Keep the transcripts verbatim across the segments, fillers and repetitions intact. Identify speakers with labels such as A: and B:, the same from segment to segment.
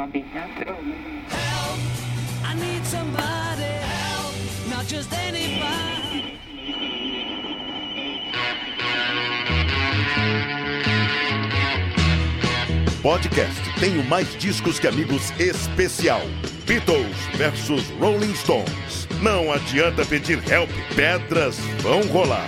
A: I'll be happy.
B: Help, I need somebody help, not just anybody.
C: Podcast Tenho Mais Discos Que Amigos especial. Beatles versus Rolling Stones. Não adianta pedir help, pedras vão rolar.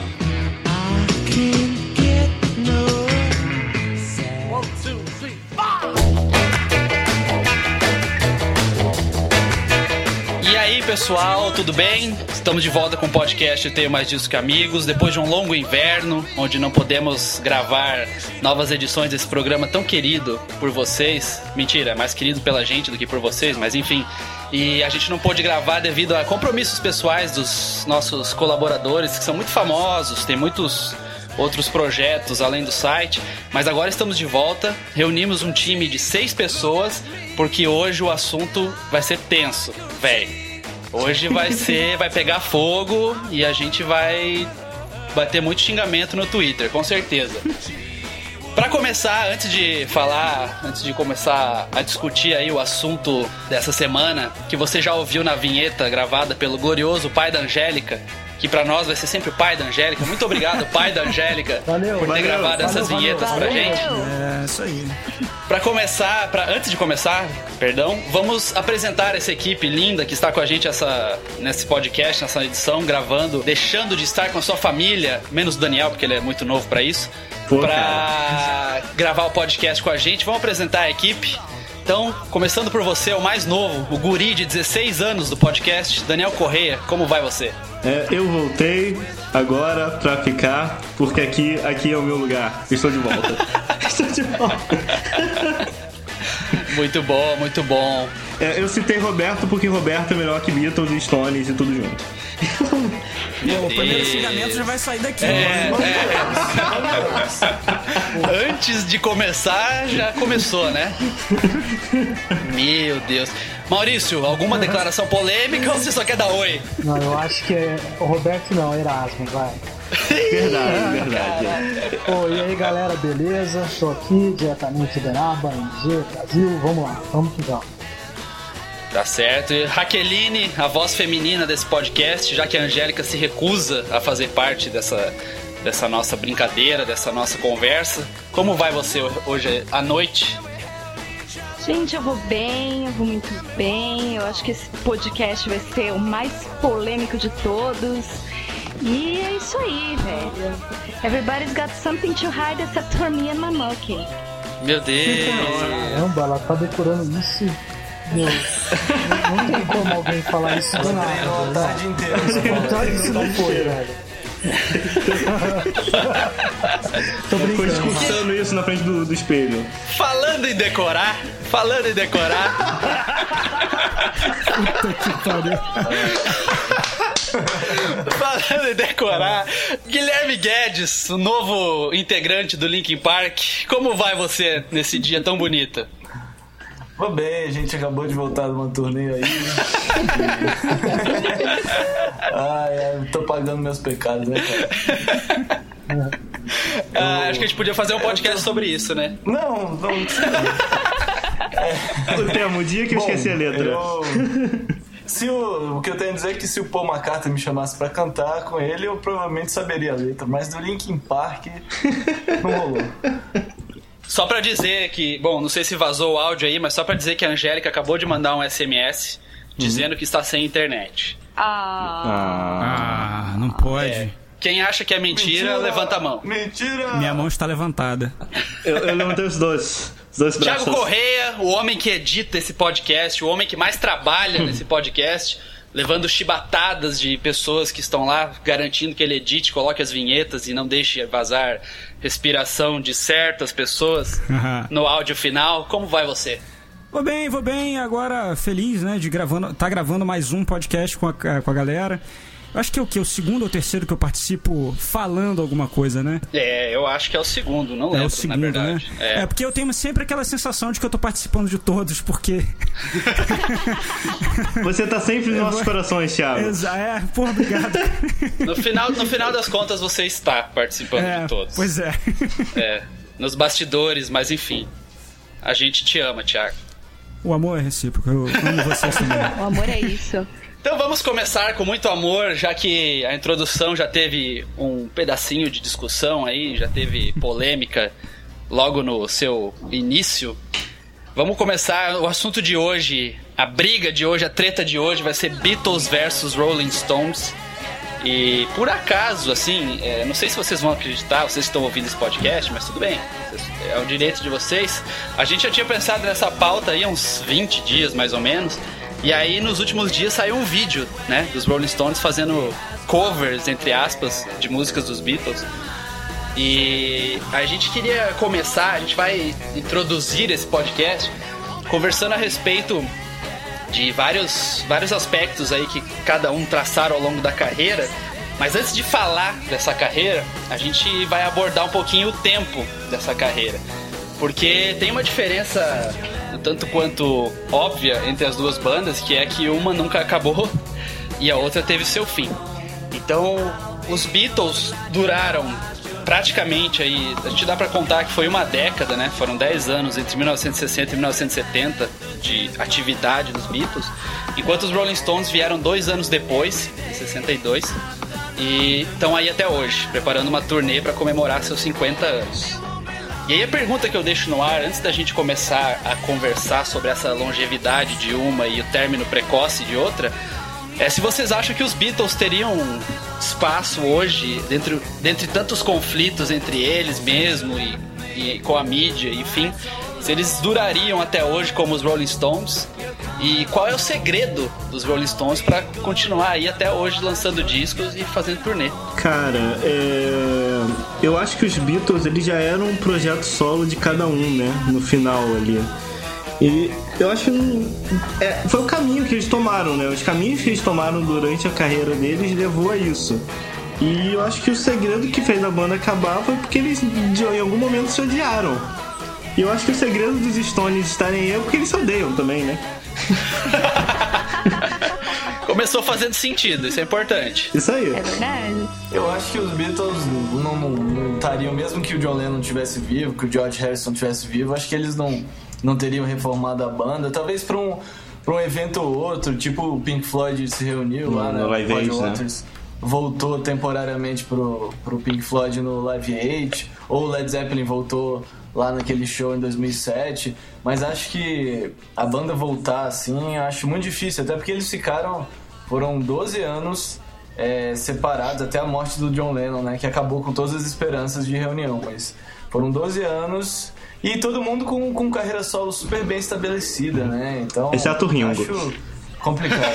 D: E aí, pessoal, tudo bem? Estamos de volta com o podcast Tenho Mais Discos Que Amigos, depois de um longo inverno, onde não podemos gravar novas edições desse programa tão querido por vocês. Mentira, é mais querido pela gente do que por vocês, mas enfim. E a gente não pôde gravar devido a compromissos pessoais dos nossos colaboradores, que são muito famosos, tem muitos outros projetos além do site, mas agora estamos de volta, reunimos um time de seis pessoas, porque hoje o assunto vai ser tenso, velho. Hoje vai ser, vai pegar fogo e a gente vai bater muito xingamento no Twitter, com certeza. Pra começar, antes de falar, antes de começar a discutir aí o assunto dessa semana, que você já ouviu na vinheta gravada pelo glorioso pai da Angélica, que pra nós vai ser sempre o pai da Angélica. Muito obrigado, pai da Angélica,
E: valeu,
D: por ter
E: valeu,
D: gravado
E: valeu,
D: essas
E: valeu,
D: vinhetas
E: valeu,
D: pra gente.
E: É, isso aí.
D: Pra começar, pra, antes de começar, perdão, vamos apresentar essa equipe linda que está com a gente essa, nesse podcast, nessa edição, gravando, deixando de estar com a sua família, menos o Daniel, porque ele é muito novo pra isso, Pô, pra cara. gravar o podcast com a gente. Vamos apresentar a equipe. Então, começando por você, o mais novo, o guri de dezesseis anos do podcast, Daniel Correia, como vai você?
F: É, eu voltei agora pra ficar, porque aqui, aqui é o meu lugar. Estou de volta. Estou de volta.
D: Muito bom, muito bom.
F: É, eu citei Roberto porque Roberto é melhor que Beatles e Stones e tudo junto.
E: Meu, o primeiro xingamento já vai sair daqui.
D: É, é. Antes de começar, já começou, né? Meu Deus. Maurício, alguma declaração polêmica ou você só quer dar oi?
G: Não, eu acho que é o Roberto não, Erasmo, vai.
F: Verdade, verdade.
G: Pô, e aí galera, beleza? Tô aqui diretamente de Uberaba, M G, Brasil, vamos lá, vamos que vamos.
D: Tá certo. E Raqueline, a voz feminina desse podcast, já que a Angélica se recusa a fazer parte dessa, dessa nossa brincadeira, dessa nossa conversa. Como vai você hoje à noite?
H: Gente, eu vou bem, eu vou muito bem. Eu acho que esse podcast vai ser o mais polêmico de todos. E é isso aí, velho. Everybody's got something to hide except for me and my monkey.
D: Meu Deus!
G: Caramba, ela tá decorando isso. Meu, não, não tem como alguém falar isso do nada. Isso não foi, velho.
F: Tô brincando. Ficou escutando isso na frente do, do espelho.
D: Falando em decorar, falando em decorar.
G: Puta que pariu.
D: Falando em decorar, Guilherme Guedes, o novo integrante do Linkin Park. Como vai você nesse dia tão bonito?
I: Vou bem, a gente acabou de voltar de uma turnê aí. Ai, ai, tô pagando meus pecados, né, cara?
D: Ah, eu... Acho que a gente podia fazer um podcast tô... sobre isso, né?
I: Não, não.
F: É... O tema, o dia que eu Bom, esqueci a letra.
I: Eu... Se o... o que eu tenho a dizer é que se o Paul McCartney me chamasse pra cantar com ele, eu provavelmente saberia a letra, mas do Linkin Park não rolou.
D: Só pra dizer que, bom, não sei se vazou o áudio aí, mas só pra dizer que a Angélica acabou de mandar um S M S dizendo uhum. que está sem internet.
H: Ah,
E: ah não pode. É.
D: Quem acha que é mentira, mentira, levanta a mão.
I: Mentira!
E: Minha mão está levantada.
F: Eu, eu levantei os dois. Os dois braços.
D: Thiago Correia, o homem que edita esse podcast, o homem que mais trabalha nesse podcast, levando chibatadas de pessoas que estão lá, garantindo que ele edite, coloque as vinhetas e não deixe vazar respiração de certas pessoas no áudio final. Como vai você?
E: Vou bem, vou bem. Agora feliz, né, de gravando, tá gravando mais um podcast com a, com a galera. Eu acho que é o que? O segundo ou terceiro que eu participo falando alguma coisa, né?
D: É, eu acho que é o segundo, não lembro,
E: é o segundo,
D: na verdade.
E: Né? É. é, porque eu tenho sempre aquela sensação de que eu tô participando de todos, porque...
F: Você tá sempre nos nossos vou... corações, Thiago.
E: Exa- é, porra, obrigado.
D: No final, no final das contas, você está participando
E: é,
D: de todos.
E: Pois é.
D: É, nos bastidores, mas enfim. A gente te ama, Thiago.
E: O amor é recíproco, eu amo vocês também.
H: O amor é isso.
D: Então vamos começar com muito amor, já que a introdução já teve um pedacinho de discussão aí, já teve polêmica logo no seu início. Vamos começar o assunto de hoje, a briga de hoje, a treta de hoje vai ser Beatles versus Rolling Stones. E por acaso, assim, é, não sei se vocês vão acreditar, vocês estão ouvindo esse podcast, mas tudo bem, é o direito de vocês. A gente já tinha pensado nessa pauta aí há uns vinte dias, mais ou menos. E aí, nos últimos dias, saiu um vídeo, né, dos Rolling Stones fazendo covers, entre aspas, de músicas dos Beatles. E a gente queria começar, a gente vai introduzir esse podcast conversando a respeito de vários, vários aspectos aí que cada um traçaram ao longo da carreira. Mas antes de falar dessa carreira, a gente vai abordar um pouquinho o tempo dessa carreira. Porque tem uma diferença um tanto quanto óbvia entre as duas bandas, que é que uma nunca acabou e a outra teve seu fim. Então, os Beatles duraram praticamente aí, a gente dá pra contar que foi uma década, né? Foram dez anos entre mil novecentos e sessenta e mil novecentos e setenta de atividade dos Beatles, enquanto os Rolling Stones vieram dois anos depois, em sessenta e dois, e estão aí até hoje, preparando uma turnê para comemorar seus cinquenta anos. E aí a pergunta que eu deixo no ar, antes da gente começar a conversar sobre essa longevidade de uma e o término precoce de outra, é se vocês acham que os Beatles teriam espaço hoje, dentre, dentre tantos conflitos entre eles mesmo e, e com a mídia, enfim, se eles durariam até hoje como os Rolling Stones, e qual é o segredo dos Rolling Stones para continuar aí até hoje lançando discos e fazendo turnê?
F: Cara, é... eu acho que os Beatles eles já eram um projeto solo de cada um, né, no final ali. E eu acho que é, foi o caminho que eles tomaram, né? Os caminhos que eles tomaram durante a carreira deles levou a isso. E eu acho que o segredo que fez a banda acabar foi porque eles em algum momento se odiaram. E eu acho que o segredo dos Stones estarem aí é porque eles se odeiam também, né?
D: Começou fazendo sentido, isso é importante.
F: Isso aí.
H: É verdade.
I: Eu acho que os Beatles não, não, não estariam, mesmo que o John Lennon estivesse vivo, que o George Harrison estivesse vivo, acho que eles não, não teriam reformado a banda. Talvez para um, pra um evento ou outro, tipo o Pink Floyd se reuniu no, lá, né?
F: No Live Aid, né?
I: Voltou temporariamente pro, pro Pink Floyd no Live Aid, ou o Led Zeppelin voltou lá naquele show em dois mil e sete, mas acho que a banda voltar assim, acho muito difícil, até porque eles ficaram, foram doze anos é, separados, até a morte do John Lennon, né, que acabou com todas as esperanças de reunião, mas foram doze anos e todo mundo com, com carreira solo super bem estabelecida, né, então...
F: Exceto o Ringo.
I: Acho complicado.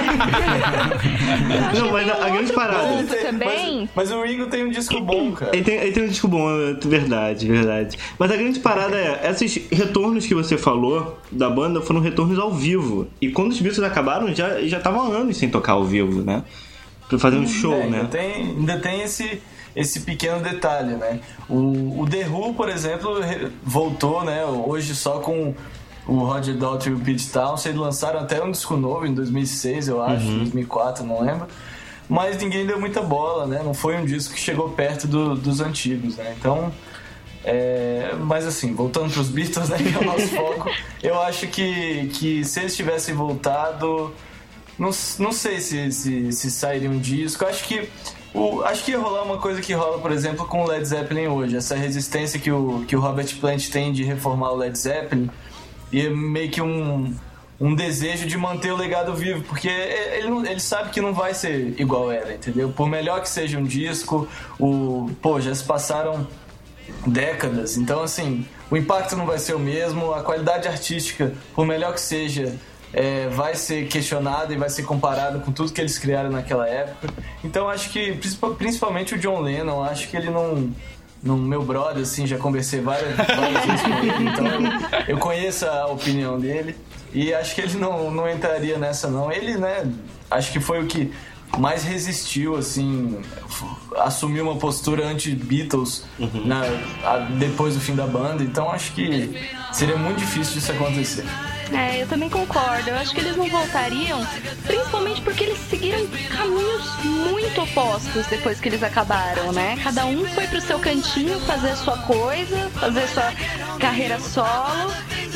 F: Não, mas a, a grande parada...
H: Tem, também.
I: Mas, mas o Ringo tem um disco bom, cara.
F: Ele tem, ele tem um disco bom, é verdade, verdade. Mas a grande parada é, esses retornos que você falou da banda foram retornos ao vivo. E quando os Beatles acabaram, já já estavam há anos sem tocar ao vivo, né? Pra fazer um show,
I: é,
F: né?
I: Ainda tem, ainda tem esse... esse pequeno detalhe, né? O, o The Who, por exemplo, voltou, né? Hoje só com o Roger Daltrey e o Pete Townshend, lançaram até um disco novo em dois mil e seis, eu acho, uhum. dois mil e quatro, não lembro. Mas ninguém deu muita bola, né? Não foi um disco que chegou perto do, dos antigos, né? Então, é... mas assim, voltando para os Beatles, né? Que é o nosso foco, eu acho que, que se eles tivessem voltado, não, não sei se, se, se sairia um disco. Acho que O, acho que ia rolar uma coisa que rola, por exemplo, com o Led Zeppelin hoje. Essa resistência que o, que o Robert Plant tem de reformar o Led Zeppelin e é meio que um, um desejo de manter o legado vivo, porque ele, não, ele sabe que não vai ser igual era, entendeu? Por melhor que seja um disco, o, pô, já se passaram décadas, então assim, o impacto não vai ser o mesmo, a qualidade artística, por melhor que seja, É, vai ser questionado e vai ser comparado com tudo que eles criaram naquela época. Então acho que, principalmente o John Lennon, acho que ele não... não meu brother, assim, já conversei várias, várias vezes com ele, então eu, eu conheço a opinião dele e acho que ele não, não entraria nessa, não. Ele, né, acho que foi o que mais resistiu, assim, assumiu uma postura anti-Beatles uhum. na, a, depois do fim da banda, então acho que seria muito difícil disso acontecer.
H: É, eu também concordo. Eu acho que eles não voltariam, principalmente porque eles seguiram caminhos muito opostos depois que eles acabaram, né? Cada um foi pro seu cantinho fazer a sua coisa, fazer a sua carreira solo. E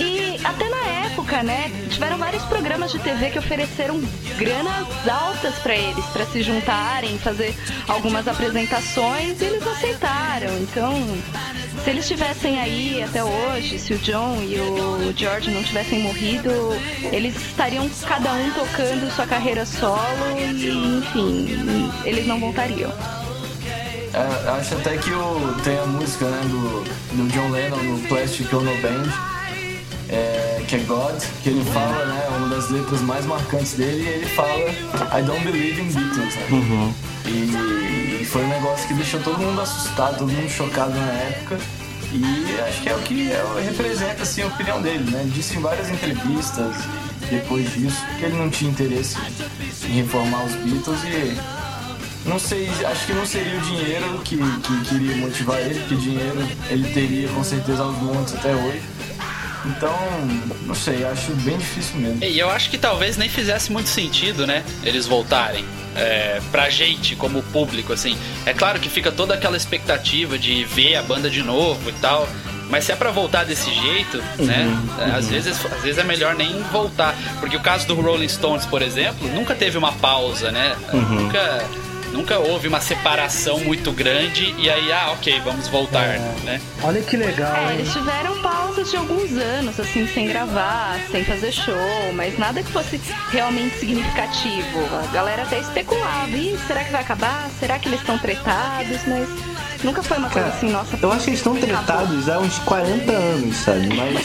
H: até na época, né, tiveram vários programas de T V que ofereceram granas altas pra eles, pra se juntarem, fazer algumas apresentações, e eles aceitaram. Então, se eles estivessem aí até hoje, se o John e o George não tivessem morrido, eles estariam cada um tocando sua carreira solo e, enfim, eles não voltariam.
I: É, acho até que o, tem a música, né, do, do John Lennon no Plastic Ono Band, é, que é God, que ele fala, né, uma das letras mais marcantes dele, e ele fala I don't believe in Beatles, né? Uhum. E, e foi um negócio que deixou todo mundo assustado, todo mundo chocado na época, e acho que é o que é, representa, assim, a opinião dele, né? Ele disse em várias entrevistas, depois disso, que ele não tinha interesse em reformar os Beatles, e não sei, acho que não seria o dinheiro que, que queria motivar ele, porque dinheiro ele teria com certeza aos montes até hoje. Então, não sei, acho bem difícil mesmo.
D: E eu acho que talvez nem fizesse muito sentido, né, eles voltarem. É, pra gente, como público, assim. É claro que fica toda aquela expectativa de ver a banda de novo e tal, mas se é pra voltar desse jeito, uhum, né, uhum. Às vezes, às vezes é melhor nem voltar. Porque o caso do Rolling Stones, por exemplo, nunca teve uma pausa, né? Uhum. Nunca... Nunca houve uma separação muito grande e aí, ah, ok, vamos voltar, é. né?
G: Olha que legal,
H: É,
G: hein?
H: eles tiveram pausas de alguns anos, assim, sem gravar, sem fazer show, mas nada que fosse realmente significativo. A galera até especulava, ih, será que vai acabar? Será que eles estão tretados? Mas nunca foi uma coisa
F: Cara,
H: assim, nossa...
F: Eu acho que eles estão tretados há uns quarenta anos, sabe? Mas...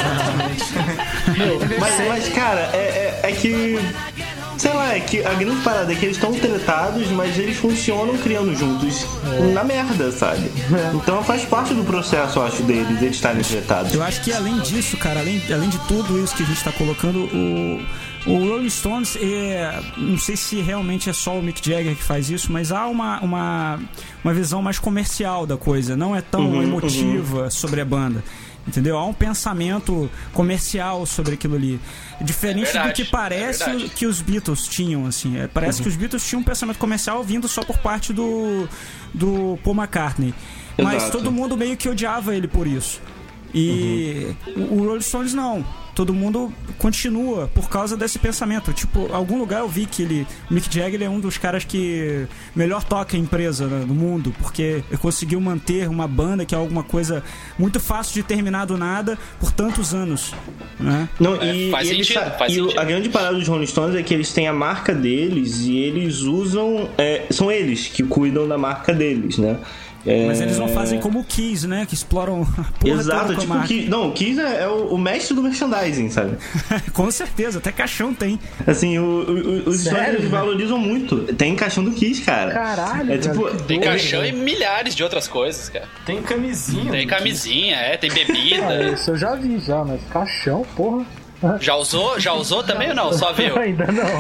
F: mas, mas, cara, é, é, é que... Sei lá, é que a grande parada é que eles estão tretados, mas eles funcionam criando juntos é. na merda, sabe? É. Então faz parte do processo, eu acho, deles, eles estarem tretados.
E: Eu acho que além disso, cara, além, além de tudo isso que a gente tá colocando, o, o Rolling Stones, é, não sei se realmente é só o Mick Jagger que faz isso, mas há uma, uma, uma visão mais comercial da coisa, não é tão uhum, emotiva uhum. sobre a banda. Entendeu? Há um pensamento comercial sobre aquilo ali. Diferente é verdade, do que parece é que os Beatles tinham, assim. É, parece uhum. que os Beatles tinham um pensamento comercial vindo só por parte do, do Paul McCartney. Exato. Mas todo mundo meio que odiava ele por isso. E uhum. o, o Rolling Stones não. Todo mundo continua por causa desse pensamento. Tipo, algum lugar eu vi que ele, o Mick Jagger é um dos caras que melhor toca a empresa, né, no mundo, porque ele conseguiu manter uma banda que é alguma coisa muito fácil de terminar do nada por tantos anos, né?
F: Não, e,
D: é, faz
F: e
D: sentido,
F: eles,
D: faz
F: e
D: sentido.
F: A grande parada dos Rolling Stones é que eles têm a marca deles e eles usam... É, são eles que cuidam da marca deles, né?
E: É... Mas eles não fazem como o Kiss, né? Que exploram a porra
F: Exato,
E: toda
F: tipo o Kiss. Não, o Kiss é, é o, o mestre do merchandising, sabe?
E: Com certeza, até caixão tem.
F: Assim, o, o, os Stones valorizam muito. Tem caixão do Kiss, cara.
G: Caralho,
F: é, tipo,
D: tem caixão e milhares de outras coisas, cara.
I: Tem camisinha.
D: Tem camisinha, é, tem bebida.
G: Ah, isso eu já vi já, mas caixão, porra.
D: Já usou? Já usou também ou não? Só viu?
G: Ainda não.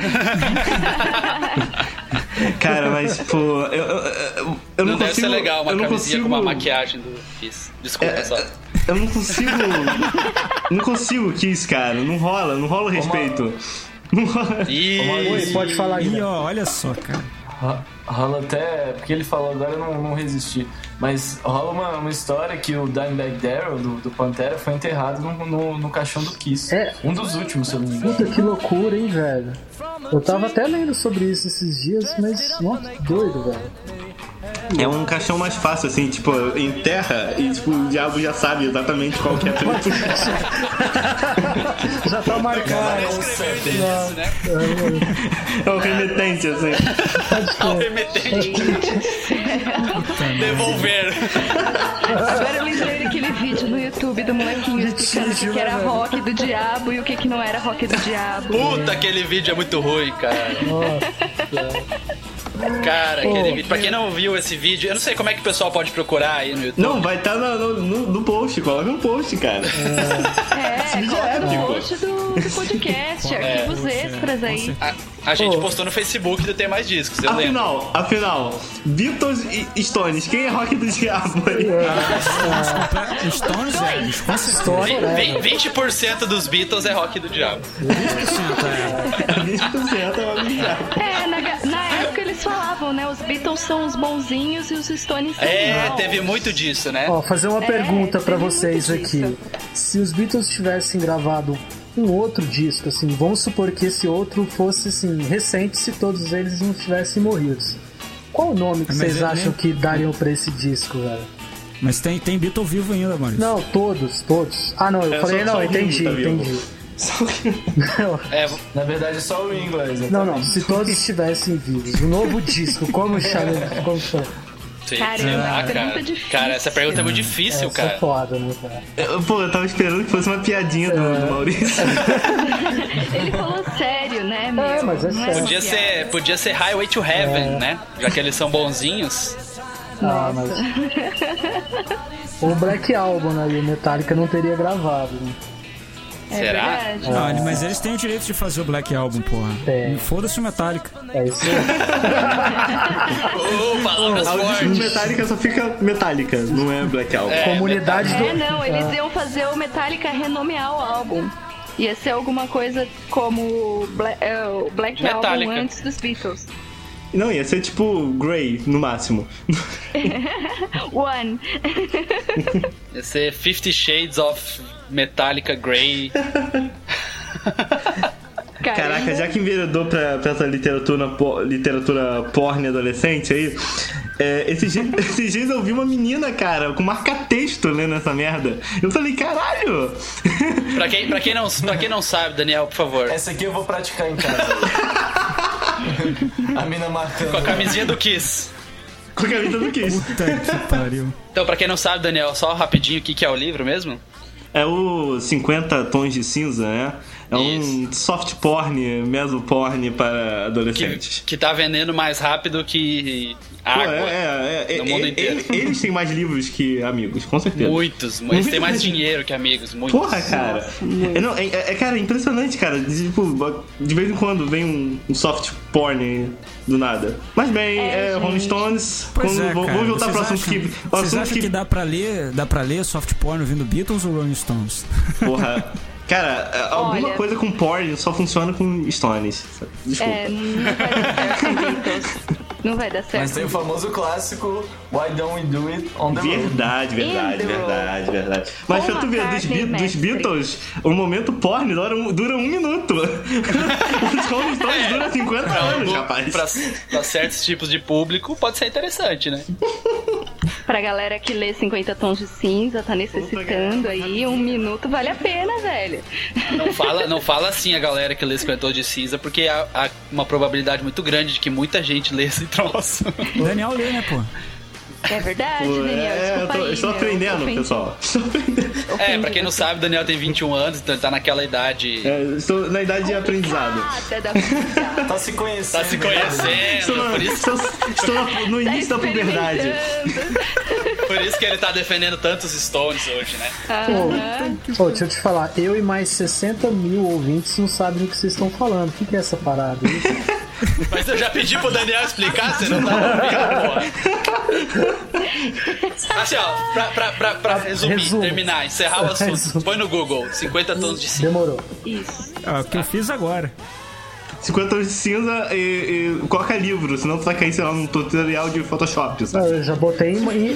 F: Cara, mas, pô, eu, eu, eu, eu não,
D: não
F: consigo...
D: deve ser legal uma camisinha
F: consigo...
D: com uma maquiagem do Kiss. Desculpa, é, só.
F: Eu não consigo... não consigo Kiss, cara. Não rola, não rola o respeito. Não rola.
G: Oi, pode falar aí.
E: Ih, ó, olha só, cara.
I: Rola até... Porque ele falou agora, eu não, não resisti. Mas rola uma, uma história que o Dimebag Darrell, do, do Pantera, foi enterrado no, no, no caixão do Kiss. É. Um dos últimos, se eu não me engano.
G: Puta, que loucura, hein, velho? Eu tava até lendo sobre isso esses dias, mas... Nossa, que doido, velho.
F: É um caixão mais fácil, assim, tipo, enterra e tipo, o diabo já sabe exatamente qual que é a
G: já tá marcado.
F: É o remetente, assim.
D: É o remetente. Devolver.
H: Agora eu lembrei daquele vídeo no YouTube do molequinho explicando o que, que era rock do diabo e o que, que não era rock do diabo.
D: Puta, aquele vídeo é muito ruim, cara. Nossa. Cara, aquele oh, vídeo. Pra quem não viu esse vídeo, eu não sei como é que o pessoal pode procurar aí no YouTube.
F: Não, vai estar tá no, no, no post, coloca no post, cara.
H: É, é coloca no post do, do podcast, é, arquivos é, extras aí.
D: A, a gente oh. postou no Facebook do Tem Mais Discos, eu
F: afinal,
D: lembro.
F: Afinal, Beatles e Stones, quem é rock do diabo aí?
E: Ah, Stones é, com certeza.
D: vinte por cento dos Beatles é rock do diabo.
E: vinte por cento é.
F: vinte por cento é rock do diabo.
H: É, na, na época eles falavam falavam, né? Os Beatles são os bonzinhos e os Stones são
D: É,
H: maus.
D: teve muito disso, né?
G: Ó, fazer uma
H: É,
G: pergunta pra
H: teve
G: vocês
H: muito
G: aqui.
H: disso.
G: Se os Beatles tivessem gravado um outro disco, assim, vamos supor que esse outro fosse, assim, recente, se todos eles não tivessem morrido. Qual o nome que
E: Mas
G: vocês
E: ele
G: acham
E: nem-
G: que dariam pra esse disco, velho?
E: Mas tem, tem Beatle vivo ainda, Maurício.
G: Não, todos, todos. Ah, não, eu
F: É,
G: falei,
F: só-
G: não,
F: só o
G: entendi,
F: Ringo tá vivo.
G: entendi.
D: É,
I: Na verdade, só o inglês.
G: Não, não, se todos estivessem vivos. Um novo disco, como chama? Como chama?
D: sei
H: Caramba,
D: lá,
H: pergunta
D: cara.
H: difícil.
D: Cara, essa pergunta é muito difícil,
G: Essa é
D: cara.
G: foda, né, cara?
F: Eu- Pô, eu tava esperando que fosse uma piadinha do,
G: É.
F: do Maurício.
H: Ele falou sério, né, meu?
G: É, mas é
H: Não
G: sério.
H: uma
D: Podia
H: piada.
D: ser, podia ser Highway to Heaven,
G: É.
D: né? Já que eles são bonzinhos.
G: Ah, mas... O Black Album aí, o Metallica não teria gravado, né?
H: É
D: Será?
H: verdade.
E: Não, mas eles têm o direito de fazer o Black Album, porra.
G: Tem.
E: Foda-se o Metallica.
G: É isso aí.
D: Oh, palavras
F: Ah, o disco do
D: fortes.
F: Metallica só fica Metallica, não é Black Album.
D: É,
G: Comunidade do...
H: É, não, eles
G: Ah.
H: iam fazer o Metallica renomear o álbum. Ia ser alguma coisa como Bla- é, o Black
D: Metallica.
H: Album antes dos Beatles.
F: Não, ia ser tipo Grey, no máximo.
H: One.
D: Ia ser Fifty Shades of Metallica Grey.
F: Caraca, já que enveredou pra, pra essa literatura, po- literatura porn adolescente aí, é, esses, dias, esses dias eu vi uma menina, cara, com marca-texto lendo essa merda. Eu falei, caralho!
D: Pra quem, pra, quem não, pra quem não sabe, Daniel, por favor.
I: Essa aqui eu vou praticar em casa. A mina marcando.
D: Com a camisinha do Kiss.
F: Com a camisa do Kiss.
E: Puta que pariu.
D: Então, pra quem não sabe, Daniel, só rapidinho, o que, que é o livro mesmo?
F: É o cinquenta Tons de Cinza, né? É um
D: Isso.
F: soft porn, meso porn para
D: Que,
F: adolescentes.
D: que tá vendendo mais rápido que
F: Pô,
D: água
F: é, é, é,
D: no mundo
F: é,
D: inteiro.
F: ele- eles têm mais livros que amigos, com certeza.
D: Muitos, eles têm mais dinheiro que amigos, muitos.
F: Porra, cara. É, não, é, é, cara, impressionante, cara. De, tipo, de vez em quando vem um, um soft porn do nada. Mas bem,
H: É,
F: é,
H: gente.
F: Rolling Stones.
E: Pois
F: quando-
E: é,
F: vamos
E: cara.
F: voltar pro
E: Vocês
F: assunto
E: acham,
F: que. o
E: vocês
F: assunto
E: acham
F: que,
E: que dá pra ler, dá pra ler soft porn vindo Beatles ou Rolling Stones?
F: Porra. Cara, alguma
H: Olha.
F: coisa com porn só funciona com Stones. Desculpa.
H: É, não vai dar certo com Beatles. Não vai dar certo.
I: Mas tem o famoso clássico Why Don't We Do It On The Road?
F: Verdade, verdade,
H: In the
F: verdade, verdade. Mas pra
H: Paul
F: tu ver, dos,
H: McCartney,
F: Be- dos
H: mestre.
F: Beatles, o momento porn dura um, dura um minuto. Os Rolling Stones duram cinquenta anos,
D: Pra,
F: rapaz.
D: pra, pra certos tipos de público pode ser interessante, né?
H: Pra galera que lê cinquenta tons de cinza, tá necessitando aí, um minuto vale a pena, velho.
D: Não fala, não fala assim a galera que lê cinquenta tons de cinza, porque há, há uma probabilidade muito grande de que muita gente lê esse troço.
E: Daniel lê, né, pô?
H: É verdade,
F: Pô,
H: Daniel?
F: é, eu
H: Desculpa
F: tô-
H: aí,
F: estou
H: meu.
F: aprendendo,
H: Ofendi.
F: pessoal. Estou aprendendo.
D: É,
H: Ofendi
D: pra quem não
H: você.
D: sabe, o Daniel tem vinte e um anos, então ele tá naquela idade.
F: É, estou na idade de aprendizado.
H: Nada da vida.
I: Tá se conhecendo.
D: Tá se
F: Estou,
D: conhecendo,
F: na-
D: por isso,
F: estou, estou na- no início da puberdade.
H: Experimentando.
D: por isso que ele tá defendendo tantos Stones hoje, né?
H: Aham.
G: Pô, deixa eu te falar, eu e mais sessenta mil ouvintes não sabem do que vocês estão falando. O que, que é essa parada aí?
D: Mas eu já pedi pro Daniel explicar, você não tá ouvindo, porra. Assim, ó, pra, pra, pra, pra resumir,
G: Resumo.
D: terminar, encerrar o assunto,
G: Resumo.
D: põe no Google, cinquenta tons de cinza.
G: Demorou.
H: Isso.
E: É o que eu fiz agora.
F: cinquenta tons de cinza e, e coloca livro, senão tu vai cair, sei lá, num tutorial de Photoshop,
G: Ah,
F: sabe?
G: eu já botei em... em-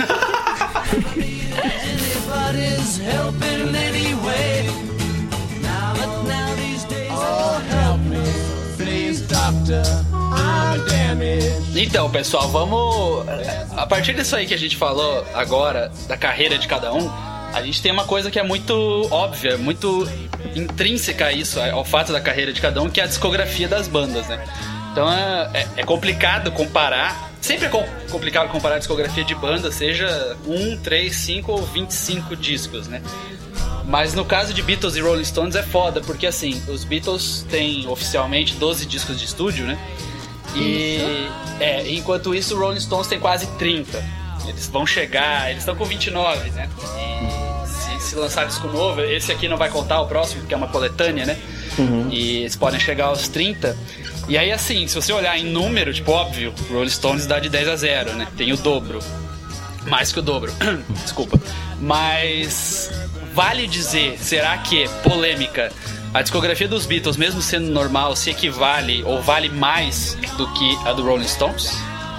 B: Anybody's helping anyway. Now, but now these days. Oh, help me, please, doctor. I'm damaged.
D: Então, pessoal, vamos. A partir disso aí que a gente falou agora, da carreira de cada um, a gente tem uma coisa que é muito óbvia, muito intrínseca a isso, ao fato da carreira de cada um, que é a discografia das bandas, né? Então é, é- é complicado comparar. Sempre é com- complicado comparar a discografia de banda, seja um, três, cinco ou vinte e cinco discos, né? Mas no caso de Beatles e Rolling Stones é foda, porque assim, os Beatles têm oficialmente doze discos de estúdio, né? E é, enquanto isso, o Rolling Stones tem quase trinta. Eles vão chegar, eles estão com vinte e nove, né? E se, se lançar disco novo, esse aqui não vai contar o próximo, porque é uma coletânea, né? E eles podem chegar aos trinta. E aí, assim, se você olhar em número, tipo, óbvio, o Rolling Stones dá de dez a zero, né? Tem o dobro. Mais que o dobro. Desculpa. Mas vale dizer, será que, polêmica, a discografia dos Beatles, mesmo sendo normal, se equivale ou vale mais do que a do Rolling Stones?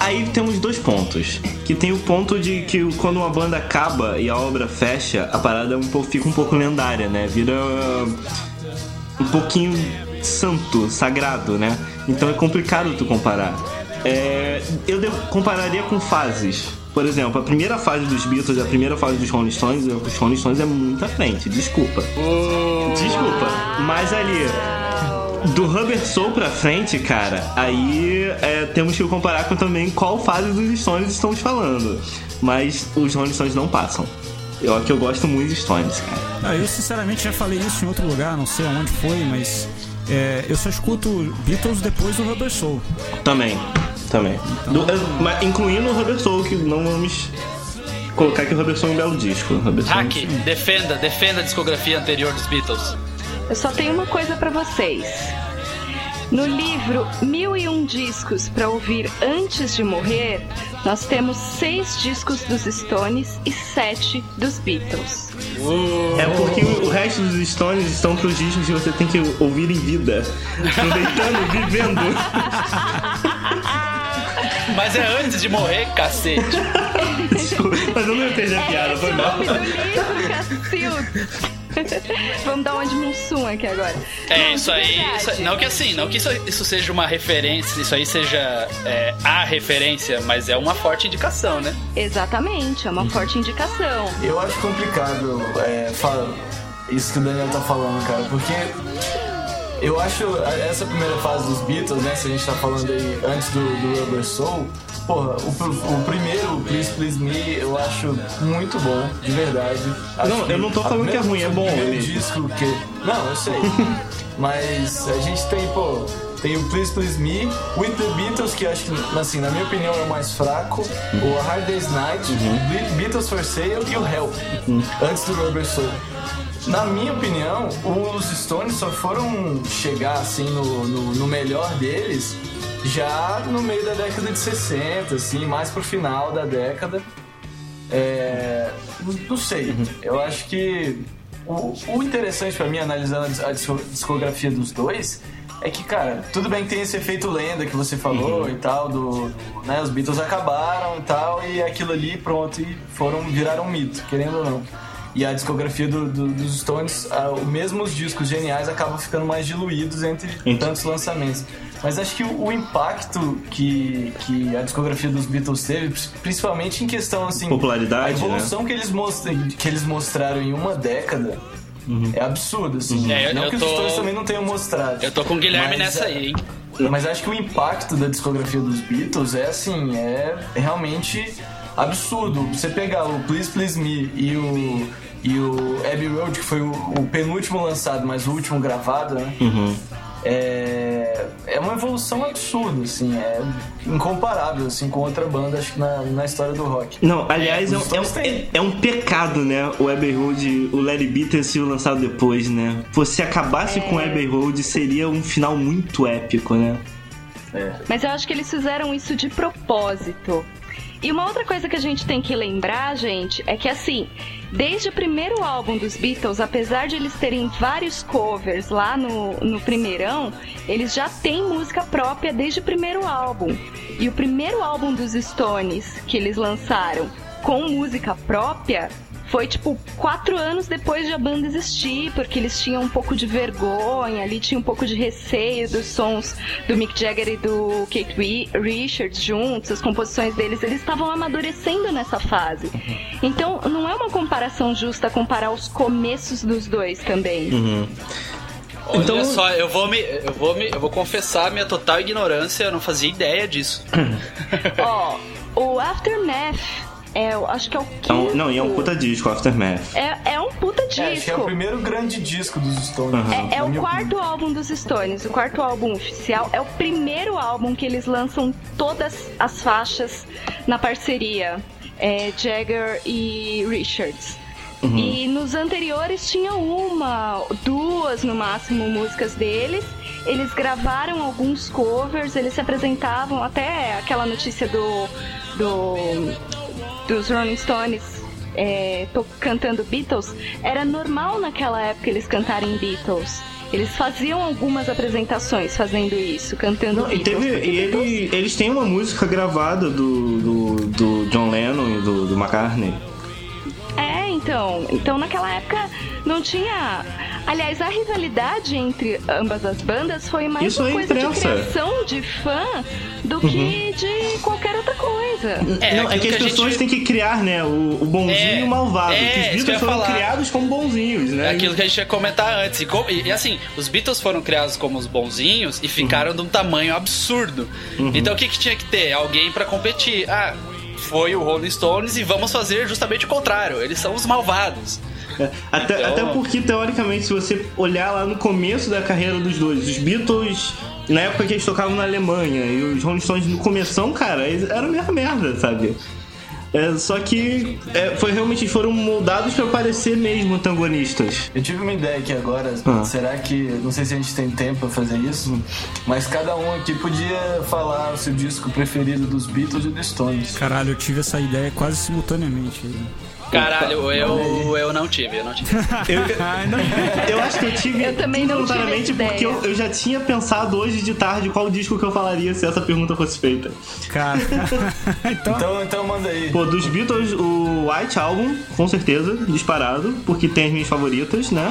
F: aí temos dois pontos. Que tem o ponto de que quando uma banda acaba e a obra fecha, a parada um pouco, fica um pouco lendária, né? Vira um pouquinho santo, sagrado, né? Então é complicado tu comparar. É, eu compararia com fases. Por exemplo, a primeira fase dos Beatles e a primeira fase dos Rolling Stones, os Rolling Stones é muito à frente, desculpa. Desculpa, mas ali, do Rubber Soul pra frente, cara, aí é, temos que comparar com também qual fase dos Stones estamos falando. Mas os Rolling Stones não passam. Eu, que eu gosto muito de Stones, cara.
E: Ah, eu sinceramente já falei isso em outro lugar, não sei aonde foi, mas é, eu só escuto Beatles depois do Rubber Soul.
F: Também, também. Do, mas incluindo o Rubber Soul, que não vamos colocar que o Rubber Soul é um belo disco.
D: Hack, defenda, defenda a discografia anterior dos Beatles.
H: Eu só tenho uma coisa pra vocês. No livro Mil e Um Discos pra Ouvir Antes de Morrer, nós temos seis discos dos Stones e sete dos Beatles.
F: É porque o resto dos Stones estão pros discos que você tem que ouvir em vida. Aproveitando, vivendo.
D: Mas é antes de morrer, cacete.
F: Desculpa, mas eu não ia perder a piada, foi mal.
H: Vamos dar uma de Mussum aqui agora.
D: É, isso aí, isso aí. Não que assim, não que isso, isso seja uma referência, isso aí seja é, a referência, mas é uma forte indicação, né?
H: Exatamente, é uma forte indicação.
I: Eu acho complicado é, fala, isso que o Daniel tá falando, cara, porque eu acho essa primeira fase dos Beatles, né? Se a gente tá falando aí antes do, do Rubber Soul, porra, o, o primeiro, o Please Please Me, eu acho muito bom, de verdade. Acho
F: não, eu não tô falando que é ruim, é bom.
I: O disco que... Não, eu sei. Mas a gente tem, pô, tem o Please Please Me, With the Beatles, que acho que, assim, na minha opinião é o mais fraco, uhum. o A Hard Day's Night, uhum. Beatles for Sale e o Help, uhum. antes do Rubber Soul. Na minha opinião, os Stones só foram chegar assim no, no, no melhor deles já no meio da década de sessenta, assim, mais pro final da década. É, não sei, eu acho que o, o interessante pra mim, analisando a discografia dos dois, é que, cara, tudo bem que tem esse efeito lenda que você falou uhum. e tal, do, né, os Beatles acabaram e tal, e aquilo ali, pronto, e foram, viraram um mito, querendo ou não. E a discografia do, do, dos Stones, ah, mesmo os discos geniais acabam ficando mais diluídos entre tantos lançamentos. Mas acho que o, o impacto que, que a discografia dos Beatles teve, principalmente em questão assim,
F: popularidade,
I: a evolução, né? que, eles mostram, que eles mostraram em uma década, uhum. é absurdo, assim.
D: Uhum. É, eu,
I: não
D: eu
I: que
D: tô...
I: os Stones também não tenham mostrado.
D: Eu tô com o Guilherme
I: mas,
D: nessa aí, hein?
I: Mas acho que o impacto da discografia dos Beatles é assim, é realmente absurdo. Você pegar o Please Please Me e o, e o Abbey Road, que foi o, o penúltimo lançado, mas o último gravado, né?
F: Uhum.
I: É, é uma evolução absurda, assim, é incomparável, assim, com outra banda, acho que na, na história do rock.
F: Não, aliás, é, é, um, é, é um pecado, né, o Abbey Road, o Let It Be ter sido lançado depois, né? Se acabasse é... com o Abbey Road, seria um final muito épico, né?
H: É. Mas eu acho que eles fizeram isso de propósito. E uma outra coisa que a gente tem que lembrar, gente, é que assim, desde o primeiro álbum dos Beatles, apesar de eles terem vários covers lá no, no primeirão, eles já têm música própria desde o primeiro álbum. E o primeiro álbum dos Stones que eles lançaram com música própria foi tipo quatro anos depois de a banda existir, porque eles tinham um pouco de vergonha, ali tinha um pouco de receio dos sons do Mick Jagger e do Keith Richards juntos, as composições deles, eles estavam amadurecendo nessa fase. Então não é uma comparação justa comparar os começos dos dois também.
F: Uhum.
D: Olha então... só, eu vou, me, eu, vou me, eu vou confessar a minha total ignorância, eu não fazia ideia disso.
H: Ó, oh, o Aftermath... É, eu acho que é o quinto.
F: Não, não, e é um puta disco, Aftermath.
H: É, é um puta disco.
I: É, acho que é o primeiro grande disco dos Stones.
F: Uhum.
H: É, é o quarto opinião. álbum dos Stones, o quarto álbum oficial. É o primeiro álbum que eles lançam todas as faixas na parceria, é, Jagger e Richards. Uhum. E nos anteriores tinha uma, duas no máximo músicas deles. Eles gravaram alguns covers, eles se apresentavam, até aquela notícia do... do dos Rolling Stones é, tô cantando Beatles, era normal naquela época eles cantarem Beatles. Eles faziam algumas apresentações fazendo isso, cantando
F: Não, e
H: Beatles.
F: teve, e ele, eles têm uma música gravada do, do, do John Lennon e do, do McCartney.
H: É, então. Então naquela época não tinha. Aliás, a rivalidade entre ambas as bandas foi mais
F: Isso
H: uma
F: é
H: coisa de
F: imprensa.
H: criação de fã do que de qualquer outra coisa.
D: É,
F: Não, é
D: aquilo
F: que as
D: que a
F: pessoas
D: gente-
F: têm que criar, né, o, o bonzinho
D: É,
F: e o malvado.
D: é,
F: que os
D: isso que eu
F: Beatles
D: ia
F: foram
D: falar.
F: criados como bonzinhos, né?
D: É aquilo que a gente ia comentar antes. E, co- e, e assim, os Beatles foram criados como os bonzinhos e ficaram de um tamanho absurdo. Então o que, que tinha que ter? Alguém pra competir. Ah, foi o Rolling Stones e vamos fazer justamente o contrário. Eles são os malvados.
F: É, Até,
D: Então-
F: até porque, teoricamente, se você olhar lá no começo da carreira dos dois, os Beatles, na época que eles tocavam na Alemanha, e os Rolling Stones no começão, cara, eles eram a mesma merda, sabe? É, só que é, foi realmente, eles foram moldados pra parecer mesmo antagonistas.
I: Eu tive uma ideia aqui agora,
F: Ah.
I: será que, não sei se a gente tem tempo pra fazer isso, mas cada um aqui podia falar o seu disco preferido dos Beatles e dos Stones.
E: Caralho, eu tive essa ideia quase simultaneamente.
D: Caralho, eu, eu não tive, eu não tive.
F: Eu, eu acho que eu tive
H: Eu também não tive
F: involuntariamente
H: essa
F: porque
H: ideia.
F: eu, eu já tinha pensado hoje de tarde qual disco que eu falaria se essa pergunta fosse feita.
E: Cara, então,
I: Então, então manda aí.
F: Pô, dos Beatles, o White Album, com certeza, disparado, porque tem as minhas favoritas, né?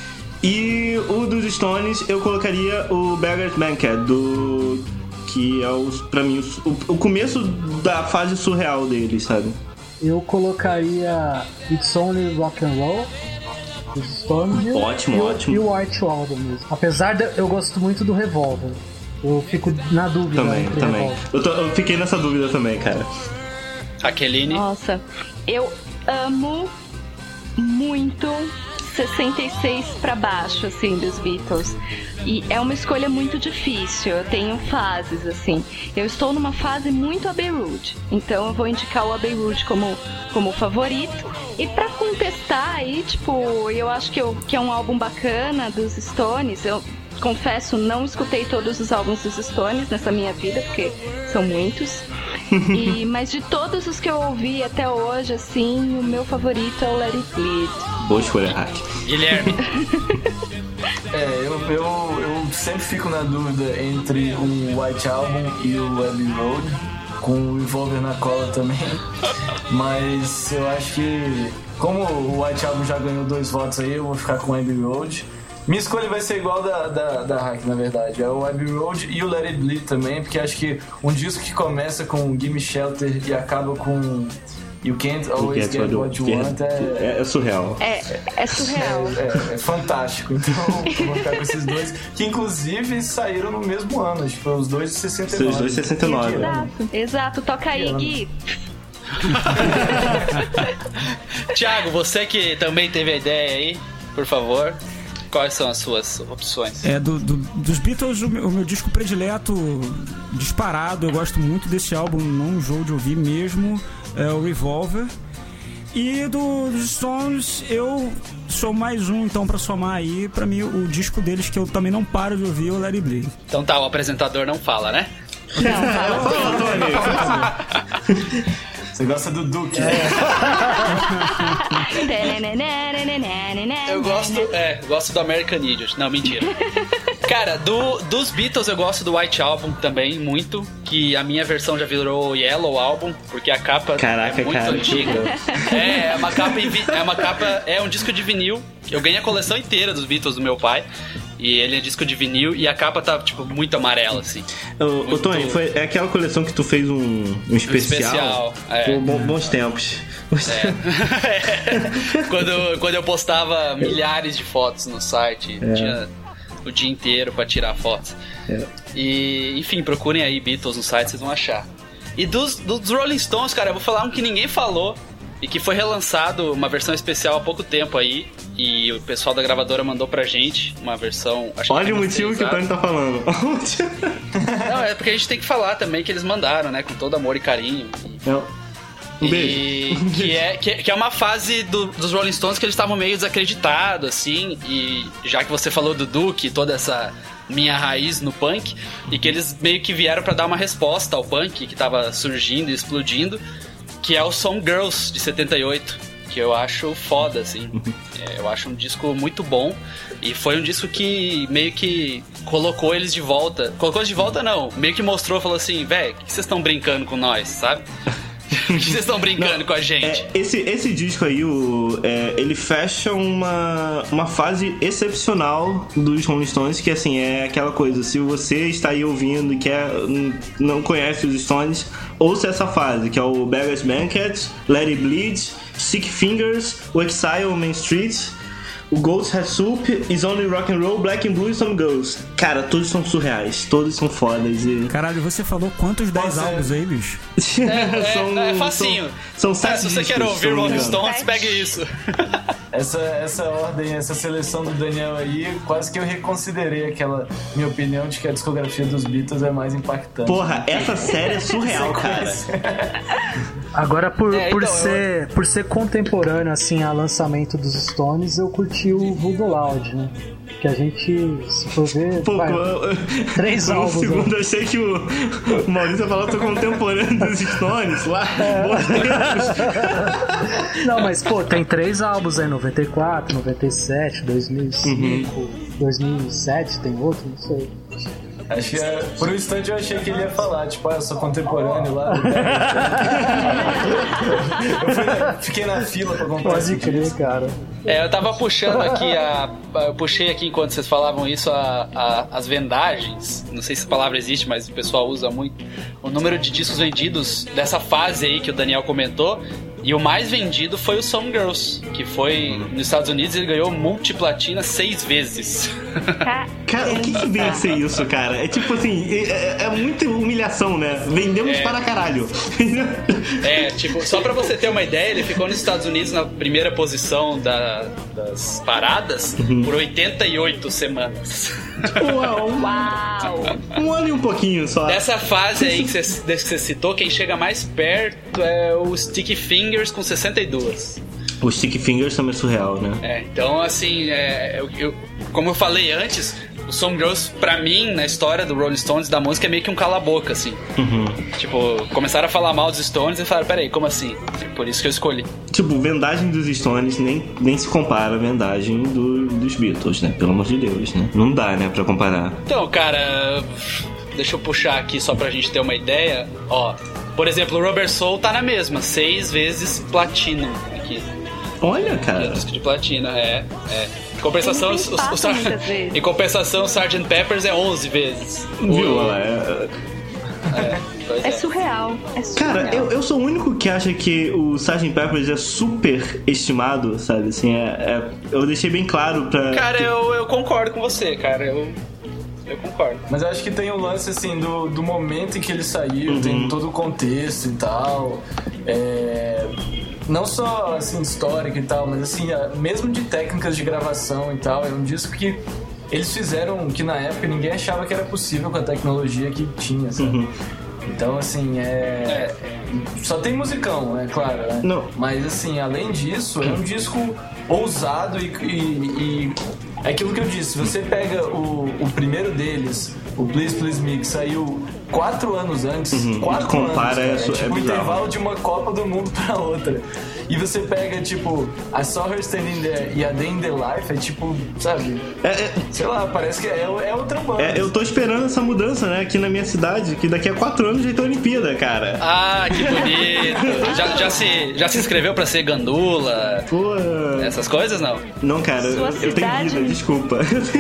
F: E o dos Stones, eu colocaria o Beggar's Banquet, do... que é, o, pra mim, o, o começo da fase surreal deles, sabe?
G: Eu colocaria It's Only Rock and Roll dos Stones. e o-
F: Ótimo,
G: e o-
F: ótimo.
G: E o White Album mesmo. Apesar de eu gosto muito do Revolver. Eu fico na dúvida
F: Também,
G: entre
F: também.
G: Revolver.
F: Eu, tô- eu fiquei nessa dúvida também, cara.
D: Aqueline.
H: Nossa, eu amo muito sessenta e seis pra baixo, assim, dos Beatles. E é uma escolha muito difícil. Eu tenho fases, assim. Eu estou numa fase muito Abbey Road. Então eu vou indicar o Abbey Road como, como favorito. E pra contestar aí, tipo, eu acho que, eu, que é um álbum bacana dos Stones. Eu confesso, não escutei todos os álbuns dos Stones nessa minha vida, porque são muitos. E, mas de todos os que eu ouvi até hoje, assim, o meu favorito é o Let It Bleed.
F: Boa escolha, Hack.
D: Guilherme.
I: É, eu, eu, eu sempre fico na dúvida entre o White Album e o Abbey Road, com o Revolver na cola também. Mas eu acho que, como o White Album já ganhou dois votos aí, eu vou ficar com o Abbey Road. Minha escolha vai ser igual da, da, da Hack, na verdade. É o Abbey Road e o Let It Bleed também, porque acho que um disco que começa com Gimme Shelter e acaba com You Can't Always
F: Get
I: Get
F: What
I: What
F: You
I: You Want é,
F: É, é surreal.
H: É, é surreal.
I: é, é fantástico. Então eu vou ficar com esses dois, que inclusive saíram no mesmo ano, acho que foi os dois de sessenta e nove.
F: Os dois de sessenta e nove.
H: Exato, exato. Toca aí, Gui.
D: Tiago, você que também teve a ideia aí, por favor, quais são as suas opções?
E: é do, do- dos Beatles, o meu, o meu disco predileto disparado, eu gosto muito desse álbum, não enjoo de ouvir mesmo, é o Revolver. E do, dos Stones, eu sou mais um, então, pra somar aí, pra mim, o disco deles que eu também não paro de ouvir é o Let It Bleed.
D: Então tá, o apresentador não fala, né?
H: Não, fala.
I: Você gosta do Duke, né?
D: Eu gosto, é, gosto do American Idiot. Não, mentira. Cara, do, dos Beatles eu gosto do White Album também, muito. Que a minha versão já virou Yellow Album, porque a capa
F: Caraca,
D: é muito
F: cara,
D: antiga.
F: que
D: É, é uma capa em vi- é uma capa, é um disco de vinil. Eu ganhei a coleção inteira dos Beatles do meu pai. E ele é disco de vinil e a capa tá, tipo, muito amarela, assim.
F: Ô, ô
D: Muito-
F: Tony, foi, é aquela coleção que tu fez um, um especial.
D: especial, é.
F: Pô, bom- bons tempos. Bons tempos.
D: É. quando, quando eu postava milhares de fotos no site, tinha o dia inteiro pra tirar fotos.
F: É.
D: E, enfim, procurem aí Beatles no site, vocês vão achar. E dos, dos Rolling Stones, cara, eu vou falar um que ninguém falou e que foi relançado uma versão especial há pouco tempo aí. E o pessoal da gravadora mandou pra gente uma versão. Acho
F: Olha
D: que
F: o motivo que o Tony tá falando.
D: Não, é porque a gente tem que falar também que eles mandaram, né? Com todo amor e carinho. E...
F: É. Um
D: E
F: beijo.
D: que é, que, é- que é uma fase do- dos Rolling Stones que eles estavam meio desacreditados, assim. E já que você falou do Duke, toda essa minha raiz no punk, e que eles meio que vieram pra dar uma resposta ao punk que tava surgindo e explodindo, que é o Song Girls de setenta e oito, que eu acho foda, assim. É, eu acho um disco muito bom. E foi um disco que meio que colocou eles de volta. Colocou eles de volta, não. Meio que mostrou, falou assim, velho, o que vocês estão brincando com nós, sabe? O que vocês estão brincando não, com a gente?
F: É, esse, esse disco aí, o, é, ele fecha uma, uma fase excepcional dos Rolling Stones, que assim, é aquela coisa, se você está aí ouvindo e quer, não conhece os Stones, ouça essa fase, que é o Beggar's Banquet, Let It Bleed, Stick Fingers, o Exile on Main Street, o Ghost Head Soup, Is Only Rock and Roll, Black and Blue e Some Ghosts. Cara, todos são surreais, todos são fodas e...
E: Caralho, você falou quantos dez álbuns aí, bicho?
D: É,
F: são,
D: é, é facinho.
F: São, são
D: é,
F: sete
D: se você
F: discos,
D: quer ouvir Rolling
F: ligado?
D: Stones, pegue isso.
I: Essa, essa ordem, essa seleção do Daniel aí, quase que eu reconsiderei aquela minha opinião de que a discografia dos Beatles é mais impactante.
F: Porra, essa série é surreal, cara.
G: Agora, por,
D: É,
G: por,
D: então,
G: ser, por ser contemporâneo, assim, a lançamento dos Stones, eu curti o Voodoo Loud, né? Que a gente, se for ver,
F: Pô,
G: vai,
F: eu,
G: três
F: por um
G: álbuns.
F: segundo
G: né?
F: eu achei que o, o Maurício ia falar tô contemporâneo dos Stones lá.
G: É. Não, mas pô, tem três álbuns aí, noventa e quatro, noventa e sete, dois mil e cinco, uhum. dois mil e sete, tem outro, não sei.
I: Acho que é, por um instante eu achei que ele ia falar, tipo, ah, eu sou contemporâneo lá. Eu fui na, fiquei na fila pra comprar.
G: Pode crer, cara.
D: É, eu tava puxando aqui a. Eu puxei aqui enquanto vocês falavam isso a, a, as vendagens. Não sei se essa palavra existe, mas o pessoal usa muito. O número de discos vendidos dessa fase aí que o Daniel comentou. E o mais vendido foi o Some Girls, que foi nos Estados Unidos, ele ganhou multiplatina seis vezes.
F: Cara, o que, que vem a ser isso, cara? É tipo assim, é, é muita humilhação, né? Vendemos
D: É.
F: para caralho.
D: É, tipo, só pra você ter uma ideia, ele ficou nos Estados Unidos na primeira posição da, das paradas
F: Uhum.
D: por oitenta e oito semanas.
F: Uau, um,
H: Uau!
F: um ano e um pouquinho só.
D: Dessa fase aí que você, desse que você citou, quem chega mais perto é o Sticky Fingers com sessenta e dois.
F: O Stick Fingers também é surreal, né?
D: É, então assim, é, eu, eu- como eu falei antes, o Some Girls, pra mim, na história do Rolling Stones, da música, é meio que um cala-boca, assim.
F: Uhum.
D: Tipo, começaram a falar mal dos Stones e falaram, peraí, como assim? Por isso que eu escolhi.
F: Tipo, vendagem dos Stones nem, nem se compara à vendagem do, dos Beatles, né? Pelo amor de Deus, né? Não dá, né, pra comparar.
D: Então, cara, deixa eu puxar aqui só pra gente ter uma ideia. Ó, por exemplo, o Rubber Soul tá na mesma, seis vezes Platinum aqui.
F: Olha,
D: É
F: cara.
D: disco de platina, é. é. Em compensação,
H: Ele
D: os,
H: nem
D: os,
H: passa
D: os,
H: muitas vezes.
D: em compensação, o sergeant Pepper's é onze vezes.
F: Viu?
D: O-
F: Olha lá, é...
D: é, pois
H: É
D: é.
H: surreal. É surreal.
F: Cara, eu, eu sou o único que acha que o sergeant Pepper's é super estimado, sabe? Assim, é, é- eu deixei bem claro pra...
D: Cara, eu, eu concordo com você, cara. Eu, eu concordo.
I: Mas eu acho que tem o lance, assim, do, do momento em que ele saiu,
F: Uhum.
I: tem todo o contexto e tal. É... Não só, assim, histórico e tal, mas, assim, a- mesmo de técnicas de gravação e tal. É um disco que eles fizeram que, na época, ninguém achava que era possível com a tecnologia que tinha, sabe?
F: Uhum.
I: Então, assim, é... Só tem musicão, é claro, né?
F: Não.
I: Mas, assim, além disso, é um disco ousado e... e, e... É aquilo que eu disse, você pega o, o primeiro deles, o Please Please Me, que saiu quatro anos antes,
F: Uhum.
I: quatro
F: Compara,
I: anos, cara,
F: é
I: é tipo
F: bizarro.
I: o intervalo de uma Copa do Mundo pra outra. E você pega, tipo, I Saw Her Standing There e a Day in the Life, é tipo, sabe?
F: É, é,
I: Sei lá, parece que é, é outra banda.
F: é, eu tô esperando essa mudança, né? Aqui na minha cidade, que daqui a quatro anos já tem Olimpíada, cara.
D: Ah, que bonito. já, já, se, já se inscreveu pra ser gandula?
F: Pô...
D: Essas coisas, não?
F: Não, cara, eu,
H: Sua
F: eu tenho
H: cidade-
F: vida, desculpa.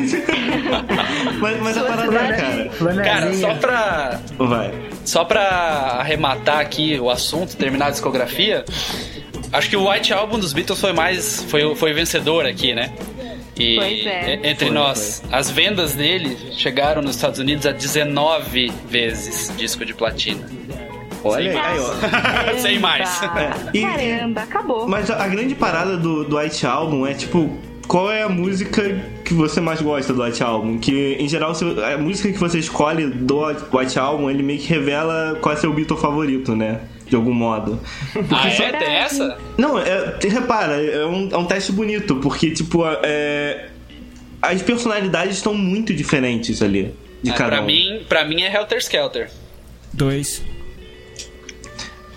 F: mas mas a
H: Sua
F: parada é,
H: cidade-
F: cara...
D: Cara,
G: Flanelinha.
D: só pra...
F: Vai.
D: Só pra arrematar aqui o assunto, terminar a discografia, acho que o White Album dos Beatles foi mais. Foi, foi vencedor aqui, né? E
H: Pois é.
D: e- entre
F: Foi,
D: nós, as vendas dele chegaram nos Estados Unidos a dezenove vezes disco de platina.
F: Olha aí, aí, ó.
D: Sem mais.
F: É, e-
H: Caramba, acabou.
F: Mas a, a grande parada do, do White Album é, tipo, qual é a música que você mais gosta do White Album? Que, em geral, se- a música que você escolhe do White Album, ele meio que revela qual é seu Beatle favorito, né? De algum modo.
D: Ah,
F: só-
D: é? Tem essa?
F: Não, é, te- repara, é um, é um teste bonito, porque, tipo, é, as personalidades estão muito diferentes ali, de
D: Ah,
F: cada
D: pra,
F: um.
D: mim, pra mim é Helter Skelter.
E: Dois.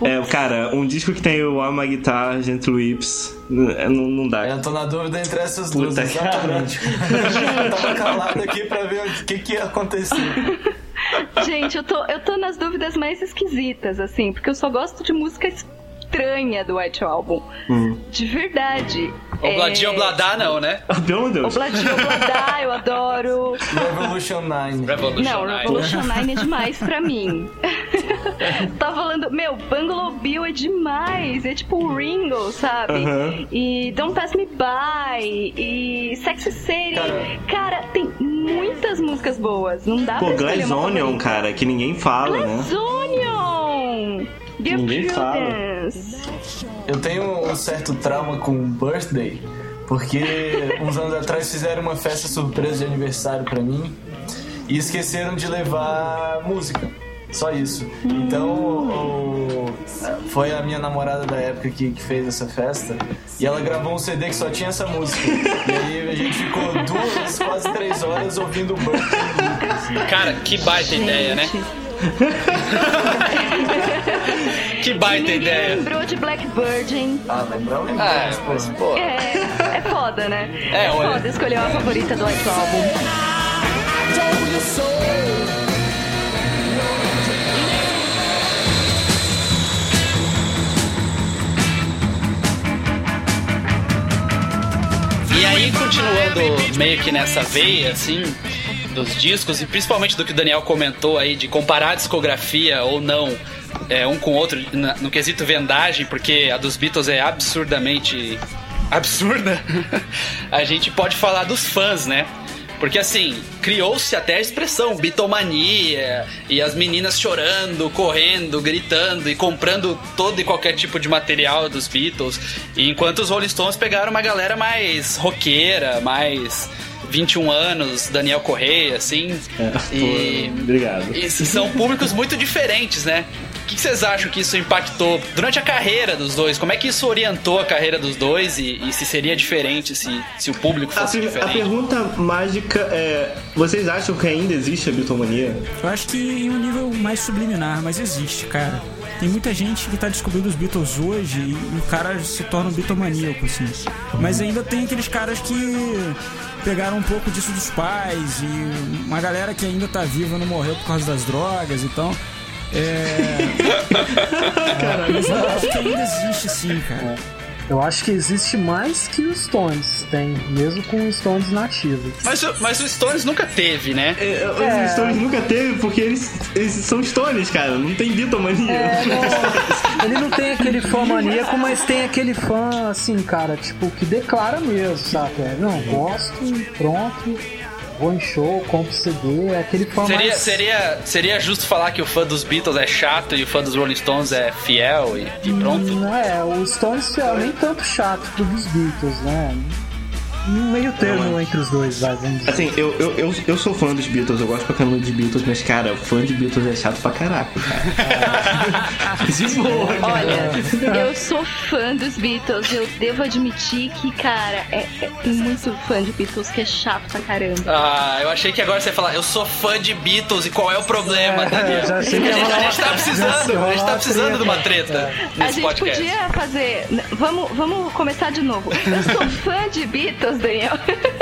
F: É, cara, um disco que tem o All My Guitar, Gentle Whips, não, não dá.
I: Eu tô na dúvida entre essas duas,
F: Puta,
I: exatamente. Eu tava calado aqui pra ver o que, que ia acontecer.
H: Gente, eu tô, eu tô nas dúvidas mais esquisitas, assim, porque eu só gosto de música estranha do White Album. Hum. De verdade.
D: Obladia, é... Obladá não, né?
F: Pelo amor de Deus.
H: Obladia, Obladá, eu adoro.
I: Revolution nine.
D: Revolution
H: não,
D: nine.
H: Revolution nine é demais pra mim. Tá falando, meu, Bungalow Bill é demais. É tipo o Ringo, sabe? Uh-huh. E Don't Pass Me By. E Sexy City. Cara, cara tem muitas músicas boas. Não dá
F: Pô,
H: pra escolher
F: Glass Onion, cara, que ninguém fala,
H: Glass
F: né?
H: Onion! Dear
F: Ninguém fala.
I: Eu tenho um certo trauma com Birthday, porque uns anos atrás fizeram uma festa surpresa de aniversário pra mim e esqueceram de levar música. Só isso. Então, o, foi a minha namorada da época que, que fez essa festa e ela gravou um C D que só tinha essa música. E aí a gente ficou duas, quase três horas ouvindo o Birthday.
D: Cara, que baita ideia, né? Que baita
H: Ninguém
D: ideia.
H: lembrou de Blackbird, hein?
I: Ah, lembrou? Lembrou.
D: Ah, mas, pô.
H: É, é foda, né?
D: É,
H: é
D: olha.
H: foda escolher uma favorita do White Album.
D: E aí, continuando meio que nessa veia, assim, dos discos, e principalmente do que o Daniel comentou aí, de comparar a discografia ou não, é, um com o outro, na, no quesito vendagem, porque a dos Beatles é absurdamente absurda, a gente pode falar dos fãs, né? Porque assim, criou-se até a expressão Beatlemania, e as meninas chorando, correndo, gritando e comprando todo e qualquer tipo de material dos Beatles, e enquanto os Rolling Stones pegaram uma galera mais roqueira, mais vinte e um anos, Daniel Correia, assim.
F: É,
D: e,
F: pô, obrigado.
D: E são públicos muito diferentes, né? O que vocês acham que isso impactou durante a carreira dos dois? Como é que isso orientou a carreira dos dois e, e se seria diferente se, se o público fosse
F: a,
D: diferente?
F: A pergunta mágica é: vocês acham que ainda existe a Beatlemania?
E: Eu acho que em um nível mais subliminar, mas existe, cara. Tem muita gente que tá descobrindo os Beatles hoje e o cara se torna um Beatlemaníaco, assim. Mas ainda tem aqueles caras que pegaram um pouco disso dos pais e uma galera que ainda tá viva não morreu por causa das drogas, então... É... Caralho, mas eu acho que ainda existe, sim, cara.
G: Eu acho que existe mais que os Stones tem, mesmo com os Stones nativos.
D: Mas, mas o Stones nunca teve, né?
F: É, os é... Stones nunca teve porque eles, eles são Stones, cara. Não tem Beatlemania.
G: É, não, ele não tem aquele fã maníaco, mas tem aquele fã, assim, cara, tipo, que declara mesmo, saca? Não, gosto e pronto. Vou em show, compro C D, é aquele fã
D: seria,
G: mais...
D: seria, seria justo falar que o fã dos Beatles é chato e o fã dos Rolling Stones é fiel e, e pronto?
G: Não é, o Stones é nem tanto chato pro dos Beatles, né? Um meio termo não, entre os dois, vai, vamos dizer.
F: Assim, eu, eu, eu, eu sou fã dos Beatles, eu gosto pra caramba dos Beatles, mas, cara, fã de Beatles é chato pra caraca, cara. De boa, cara.
H: Olha, eu sou fã dos Beatles, eu devo admitir que, cara, é, é, tem muito fã de Beatles que é chato pra caramba.
D: Ah, eu achei que agora você ia falar, eu sou fã de Beatles e qual é o problema,
G: é,
D: Daniel?
G: Já sei que
D: a, gente,
G: rolar,
D: a gente tá precisando, a gente tá precisando treta. de uma treta
G: é.
D: nesse
H: A gente
D: podcast.
H: podia fazer, vamos, vamos começar de novo. Eu sou fã de Beatles, Daniel.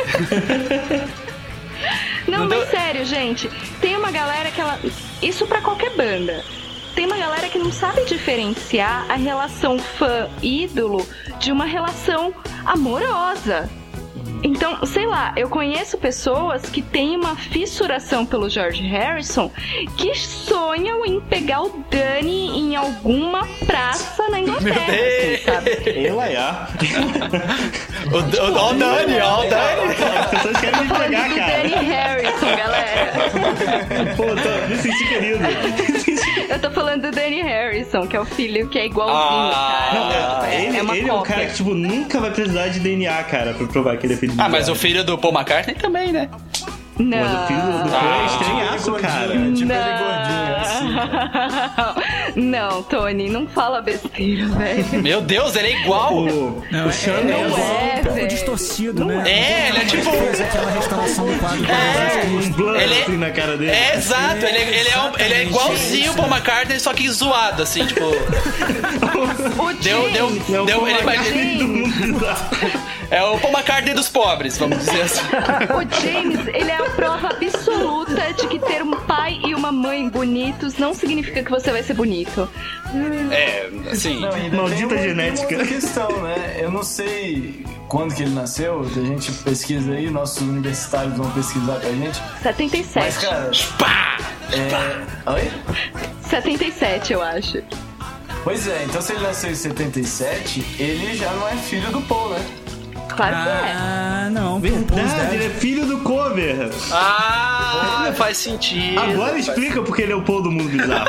H: Não, Não mas deu... sério, gente, tem uma galera que ela... Isso pra qualquer banda. Tem uma galera que não sabe diferenciar a relação fã-ídolo de uma relação amorosa. Então, sei lá, eu conheço pessoas que têm uma fissuração pelo George Harrison que sonham em pegar o Danny em alguma praça na Inglaterra, assim, sabe?
F: Ela é.
D: O, o, ó o Danny, ó o Danny.
F: As pessoas querem me pegar,
H: do
F: cara.
H: Danny Harrison, galera.
F: Pô, tô, me senti querido.
H: Eu tô falando do Danny Harrison, que é o filho que é igualzinho,
D: ah,
H: cara.
F: Não,
H: é,
F: ele
H: é, uma
F: ele é um cara que, tipo, nunca vai precisar de D N A, cara, pra provar que ele é filho de
D: Ah, mas o filho do Paul McCartney também, né?
H: Não.
F: Mas o filho do Paul é estranhaço, cara.
I: Tipo ele gordinho, assim.
H: Não, Tony, não fala besteira, velho.
D: Meu Deus, ele é igual.
F: O,
E: Não,
F: o Sean
E: é,
F: é,
E: é,
H: não é,
E: um pouco
H: velho.
E: distorcido, né?
D: É, ele é tipo.
E: Fez aquela restauração do quadro.
D: É.
F: um blur
D: Ele é-
F: assim na cara dele.
D: É, exato, ele, é- ele, é, um- ele é igualzinho o Paul McCartney, só que zoado, assim, tipo.
H: O
D: Deu, deu,
H: James,
F: É o
D: deu,
F: Paul
D: ele vai.
F: McCartney do mundo bizarro.
D: É o Paul McCartney dos pobres, vamos dizer assim.
H: o James, ele é a prova absoluta de que ter um pai e uma mãe bonitos não significa que você vai ser bonito.
D: É, assim.
I: Não, e
F: Maldita
I: tem uma-
F: genética.
I: Tem uma outra questão, né? Eu não sei quando que ele nasceu, a gente pesquisa aí, nossos universitários vão pesquisar pra gente.
H: setenta e sete.
I: Mas, cara,
D: Pá!
I: é... Oi?
H: setenta e sete, eu acho.
I: Pois é, então se ele nasceu em setenta e sete, ele já não é filho do Paul, né?
H: Claro que é.
E: Ah, não. Paul's
F: Verdade,
E: Dead.
F: ele é filho do cover.
D: Ah, faz sentido.
F: Agora
D: faz-
F: explica porque ele é o Paul do mundo bizarro.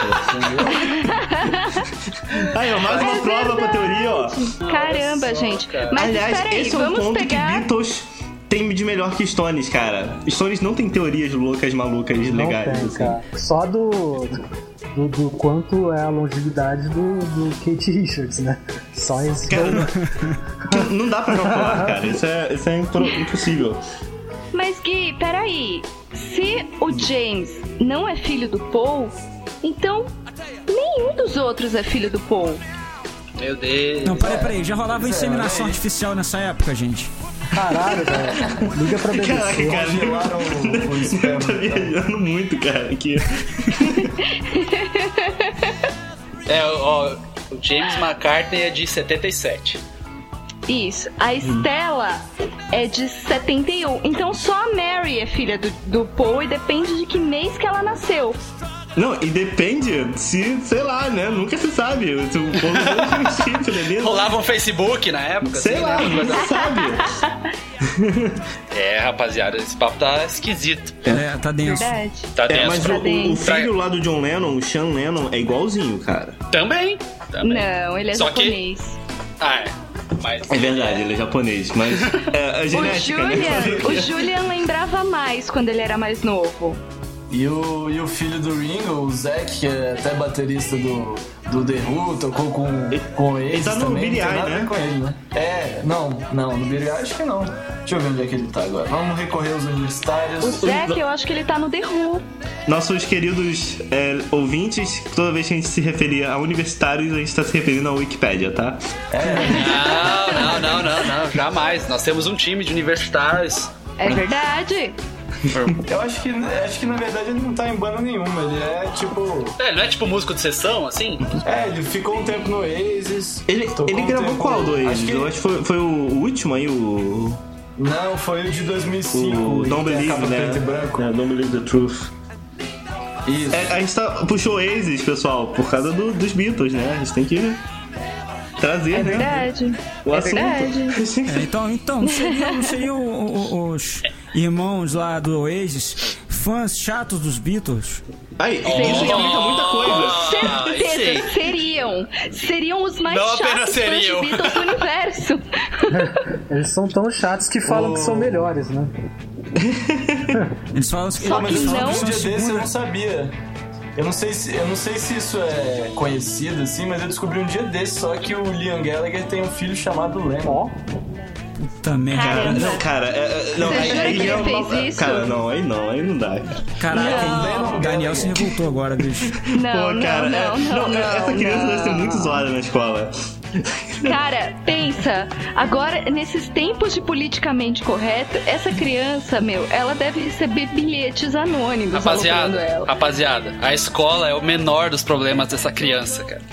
F: Aí, ó, mais uma
H: É
F: prova pra teoria, ó.
H: Caramba,
D: só,
H: gente.
D: cara.
H: Mas
F: Aliás,
H: espera aí,
F: esse é um
H: vamos
F: ponto
H: pegar...
F: que Beatles tem de melhor que Stones, cara. Stones não tem teorias loucas, malucas,
G: Não
F: legais.
G: tem,
F: assim.
G: cara. Só do, do, do quanto é a longevidade do, do Kate Richards, né? Só isso.
F: Cara, não, não dá pra calcular, cara. Isso é, isso é impro- impossível.
H: Mas Gui, peraí. Se o James não é filho do Paul, então nenhum dos outros é filho do Paul.
D: Meu Deus.
E: Não, peraí, peraí. Já rolava
I: Pois é,
E: inseminação
I: olha aí.
E: artificial nessa época, gente.
G: Caralho, velho. Liga pra B B C.
F: Caraca, cara.
I: Congelaram o, o esperma.
F: Tá viajando muito, cara. Aqui.
D: É, ó, o James McCartney é de setenta e sete.
H: Isso. A Stella é de setenta e um. Então só a Mary é filha do, do Paul e depende de que mês que ela nasceu.
F: Não, e depende se, sei lá, né? Nunca se sabe. Se o povo não tinha um chip, né?
D: Rolava um Facebook na época,
F: Sei
D: assim,
F: lá,
D: né?
F: nunca se sabe.
D: É, rapaziada, esse papo tá esquisito.
E: É, tá denso.
H: Verdade.
D: Tá
F: É,
D: denso.
F: mas
D: pra-
F: o, o filho lá do John Lennon, o Sean Lennon, é igualzinho, cara.
D: Também. Também.
H: Não, ele é
D: Só que-
H: japonês.
D: Ah, é. Mas...
F: É verdade, ele é japonês, mas é, a
H: O
F: genética, né?
H: Julian, o Julian lembrava mais quando ele era mais novo.
I: E o, e o filho do Ringo, o Zac, que é até baterista do, do The Who, tocou com, com eles
F: ele tá no
I: também.
F: Billy
I: não tem
F: Eye,
I: nada a ver
F: né?
I: com ele, né? É, não, não, no Billy Eye acho que não. Deixa eu ver onde é que ele tá agora. Vamos recorrer aos universitários.
H: O Zac, eu acho que ele tá no The Who.
F: Nossos queridos é, ouvintes, toda vez que a gente se referir a universitários, a gente tá se referindo à Wikipédia, tá?
D: Não, não, não, não, não, jamais. Nós temos um time de universitários.
H: É verdade.
I: Eu acho que, acho que na verdade ele não tá em banda nenhuma, ele é tipo.
D: É, não é tipo músico de sessão, assim?
I: É, ele ficou um tempo no Oasis.
F: Ele,
I: tocou
F: ele
I: um
F: gravou
I: tempo-
F: qual do
I: Acho
F: Oasis?
I: que
F: Eu acho que foi, foi o último aí, o...
I: Não, foi o de dois mil e cinco.
F: O
I: que
F: Don't
I: tem a
F: Believe,
I: capa
F: né?
I: preto e branco.
F: É, Don't Believe the Truth.
I: Isso.
F: É, a gente tá, puxou Oasis, pessoal, por causa do- dos Beatles, né? A gente tem que trazer,
H: É
F: né?
H: verdade.
F: O
H: É
F: assunto.
H: verdade.
E: É, então, então, não seriam, não seriam o- o- os irmãos lá do Oasis fãs chatos dos Beatles?
F: Aí, isso explica muita coisa.
H: Certeza,
D: sei.
H: seriam. Seriam os mais
D: Não
H: chatos
D: apenas
H: fãs de
D: seriam.
H: Beatles do universo.
G: Eles são tão chatos que falam que são melhores, né?
E: Eles falam que,
H: Só
I: Mas
H: que
E: eles
I: eu
E: falam
H: não-
E: que
I: um
E: são
I: dia
E: a
I: desse eu
E: segunda.
I: não sabia. Eu não sei se, eu não sei se isso é conhecido assim, mas eu descobri um dia desse só que o Liam Gallagher tem um filho chamado Lennon.
G: Ó,
E: Puta merda.
F: Cara,
H: Caramba.
F: não, cara, é, é, não,
H: Você
F: aí,
H: jura
F: aí
H: que ele
F: é uma-
H: fez isso?
F: Cara, não, aí não, aí não dá, cara.
E: Caraca,
I: Não.
E: o Daniel se revoltou agora, bicho.
H: Não,
F: Pô, cara,
H: não,
F: é-
H: não, não, não,
F: essa criança
H: não.
F: deve ser muito zoada na escola.
H: Cara, pensa, agora, nesses tempos de politicamente correto, essa criança, meu, ela deve receber bilhetes anônimos alugando
D: Rapaziada,
H: ela.
D: rapaziada, a escola é o menor dos problemas dessa criança, cara.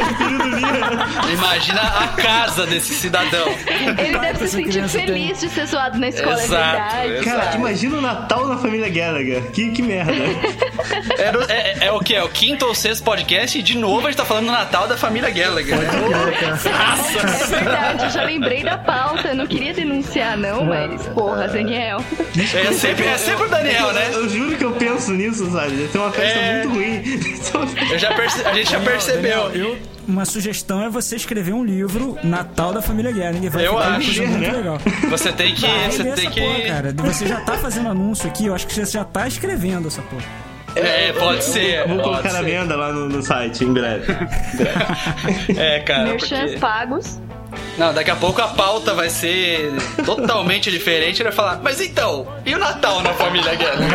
D: Imagina a casa desse cidadão.
H: Ele deve se
E: essa
H: sentir
E: criança
H: feliz de ser zoado na escola,
D: Exato,
H: é verdade.
D: exato.
F: Cara, imagina o Natal na família Gallagher. Que, que merda.
D: É, no- é- é o que? É o quinto ou sexto podcast e de novo a gente tá falando do Natal da família Gallagher.
H: É verdade, eu já lembrei da pauta, eu não queria denunciar não, mas porra, Daniel.
D: É sempre, é sempre o Daniel, né?
F: Eu juro que eu penso nisso, sabe? Tem uma festa
D: É.
F: muito ruim.
D: Eu já perce- a gente já percebeu.
E: Daniel, eu, uma sugestão é você escrever um livro Natal da Família Gelling. Vai
D: Eu
E: ficar uma
D: acho,
E: coisa muito
F: né?
E: legal.
D: Você tem que.
E: Vai
D: Você
E: ler
D: tem
E: essa
D: que.
E: porra, cara. Você já tá fazendo anúncio aqui, eu acho que você já tá escrevendo essa porra.
D: É, pode ser.
F: Eu vou
D: pode
F: colocar na
D: ser.
F: venda lá no, no site em breve.
D: É, cara.
H: Merchans
D: Porque...
H: pagos.
D: Não, daqui a pouco a pauta vai ser totalmente diferente. Ele vai falar, mas então, e o Natal na família Gelling?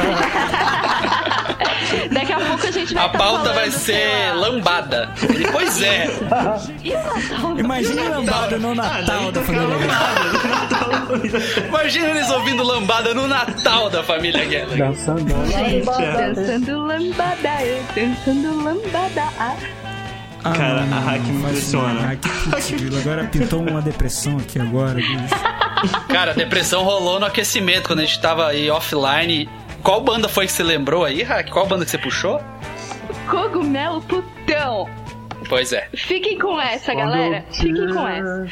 H: Daqui a pouco a gente vai
D: A
H: tá
D: pauta
H: falando,
D: vai
H: sei
D: ser
H: lá.
D: lambada. Ele, pois é.
H: E o Natal?
E: Imagina a lambada no Natal da Família Gelling.
D: Imagina eles ouvindo lambada no Natal da família Gelling.
G: Dançando
H: Gente,
G: lambada.
H: dançando lambada, eu dançando lambada. Ah,
E: Ah,
F: Cara,
E: não,
F: a hack me
E: não faz isso não.
F: impressiona.
E: Hack, putz, grilo, agora pintou uma depressão aqui agora, bicho.
D: Cara, a depressão rolou no aquecimento quando a gente tava aí offline. Qual banda foi que você lembrou aí, Hack? Qual banda que você puxou?
H: Cogumelo putão.
D: Pois é.
H: Fiquem com essa, galera. Fiquem com essa.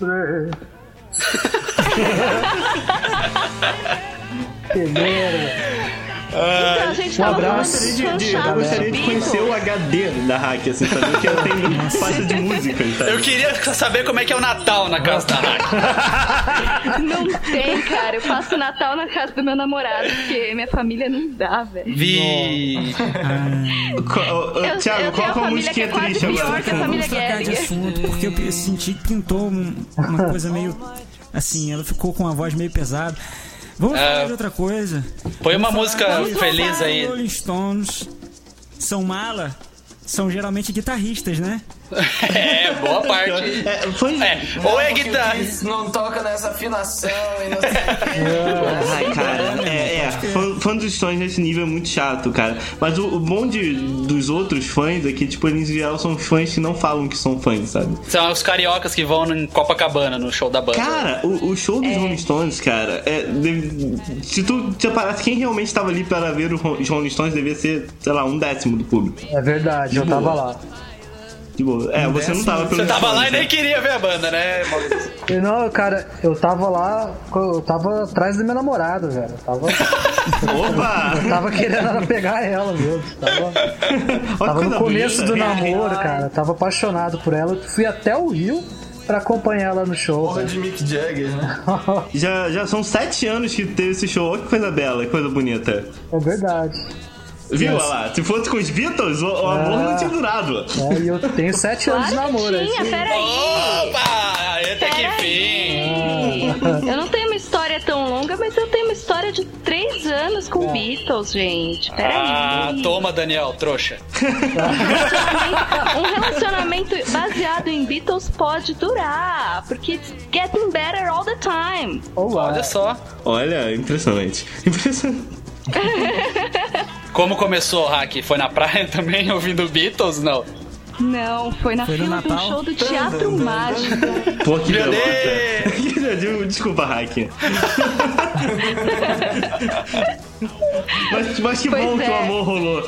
G: Que merda.
H: Então, a gente
G: Um
H: tava
G: abraço.
H: falando
F: De-
H: dos
F: de- eu
H: chanchados
F: gostaria de conhecer o H D da hack, assim, saber que eu tenho faixa de música, sabe?
D: Eu queria saber como é que é o Natal na casa da Hack.
H: Não tem, cara. Eu passo Natal na casa do meu namorado, porque minha família não dá, velho.
D: Vi.
F: Co- ô, ô,
H: Eu-
F: Thiago,
H: eu tenho
F: coloca
H: a
F: uma
H: família
F: musiquinha
H: que é quase
F: triste
H: pior
F: agora.
H: que a
F: fundo.
H: família
E: Vamos trocar de
H: Gelling.
E: assunto, porque eu senti que pintou um- uma coisa meio... Assim, ela ficou com a voz meio pesada. Vamos
D: É.
E: falar de outra coisa.
D: Põe uma
E: Vamos
D: música
E: falar- vamos
D: feliz
E: falar
D: aí.
E: do Rolling Stones são mala, são geralmente guitarristas, né?
D: É, boa parte.
F: É, foi...
D: É, ou é
I: Porque
D: guitarra.
I: o Kiss não toca nessa afinação e não sei o que.
F: Ai, cara, é, é. Fã, fã dos Stones nesse nível é muito chato, cara. Mas o, o bom de, dos outros fãs é que, tipo, eles em geral são fãs que não falam que são fãs, sabe?
D: São os cariocas que vão em Copacabana, no show da banda.
F: Cara, o, o show dos Rolling Stones, cara, é, deve- se tu separasse quem realmente tava ali para ver o Ro- os Rolling Stones, devia ser, sei lá, um décimo do público.
G: É verdade, eu tava lá.
F: De boa. É, você não tava pelo
D: Você tava lá e
F: Stones,
D: nem
F: né?
D: queria ver a banda, né, Maurício?
G: E não, cara, eu tava lá, eu tava atrás da minha namorada, velho. Eu tava,
F: Opa!
G: eu tava querendo ela pegar ela mesmo. Tava,
F: Olha
G: tava
F: coisa
G: no começo do
F: bonita.
G: namoro, cara. Tava apaixonado por ela. Eu fui até o Rio pra acompanhar ela no show.
I: Porra
G: velho.
I: de Mick Jagger, né?
F: Já, já são sete anos que teve esse show. Olha que coisa bela, que coisa bonita.
G: É verdade.
F: Viu,
G: Yes.
F: olha lá? Se fosse com os Beatles, o, o amor não tinha durado.
G: É, e eu tenho sete anos de
H: Claro
G: namoro.
H: que
G: é
H: tinha,
G: isso aí.
H: peraí.
D: Opa! Até que fim!
H: Eu não tenho uma história tão longa, mas eu tenho uma história de três anos com Beatles, gente. Peraí.
D: Ah, toma, Daniel, trouxa.
H: Um relacionamento baseado em Beatles pode durar, porque it's getting better all the time.
G: Olá.
D: Olha só.
F: Olha, impressionante. Impressionante.
D: Como começou o hack? Foi na praia também, ouvindo Beatles? Não.
H: Não, foi na
E: Foi no
H: fila do
E: Natal?
H: show do Teatro Mágico.
F: Pô, que
D: Meu
F: derrota. Desculpa, Hack. mas, mas que
H: Pois
F: bom que o
H: é.
F: amor rolou.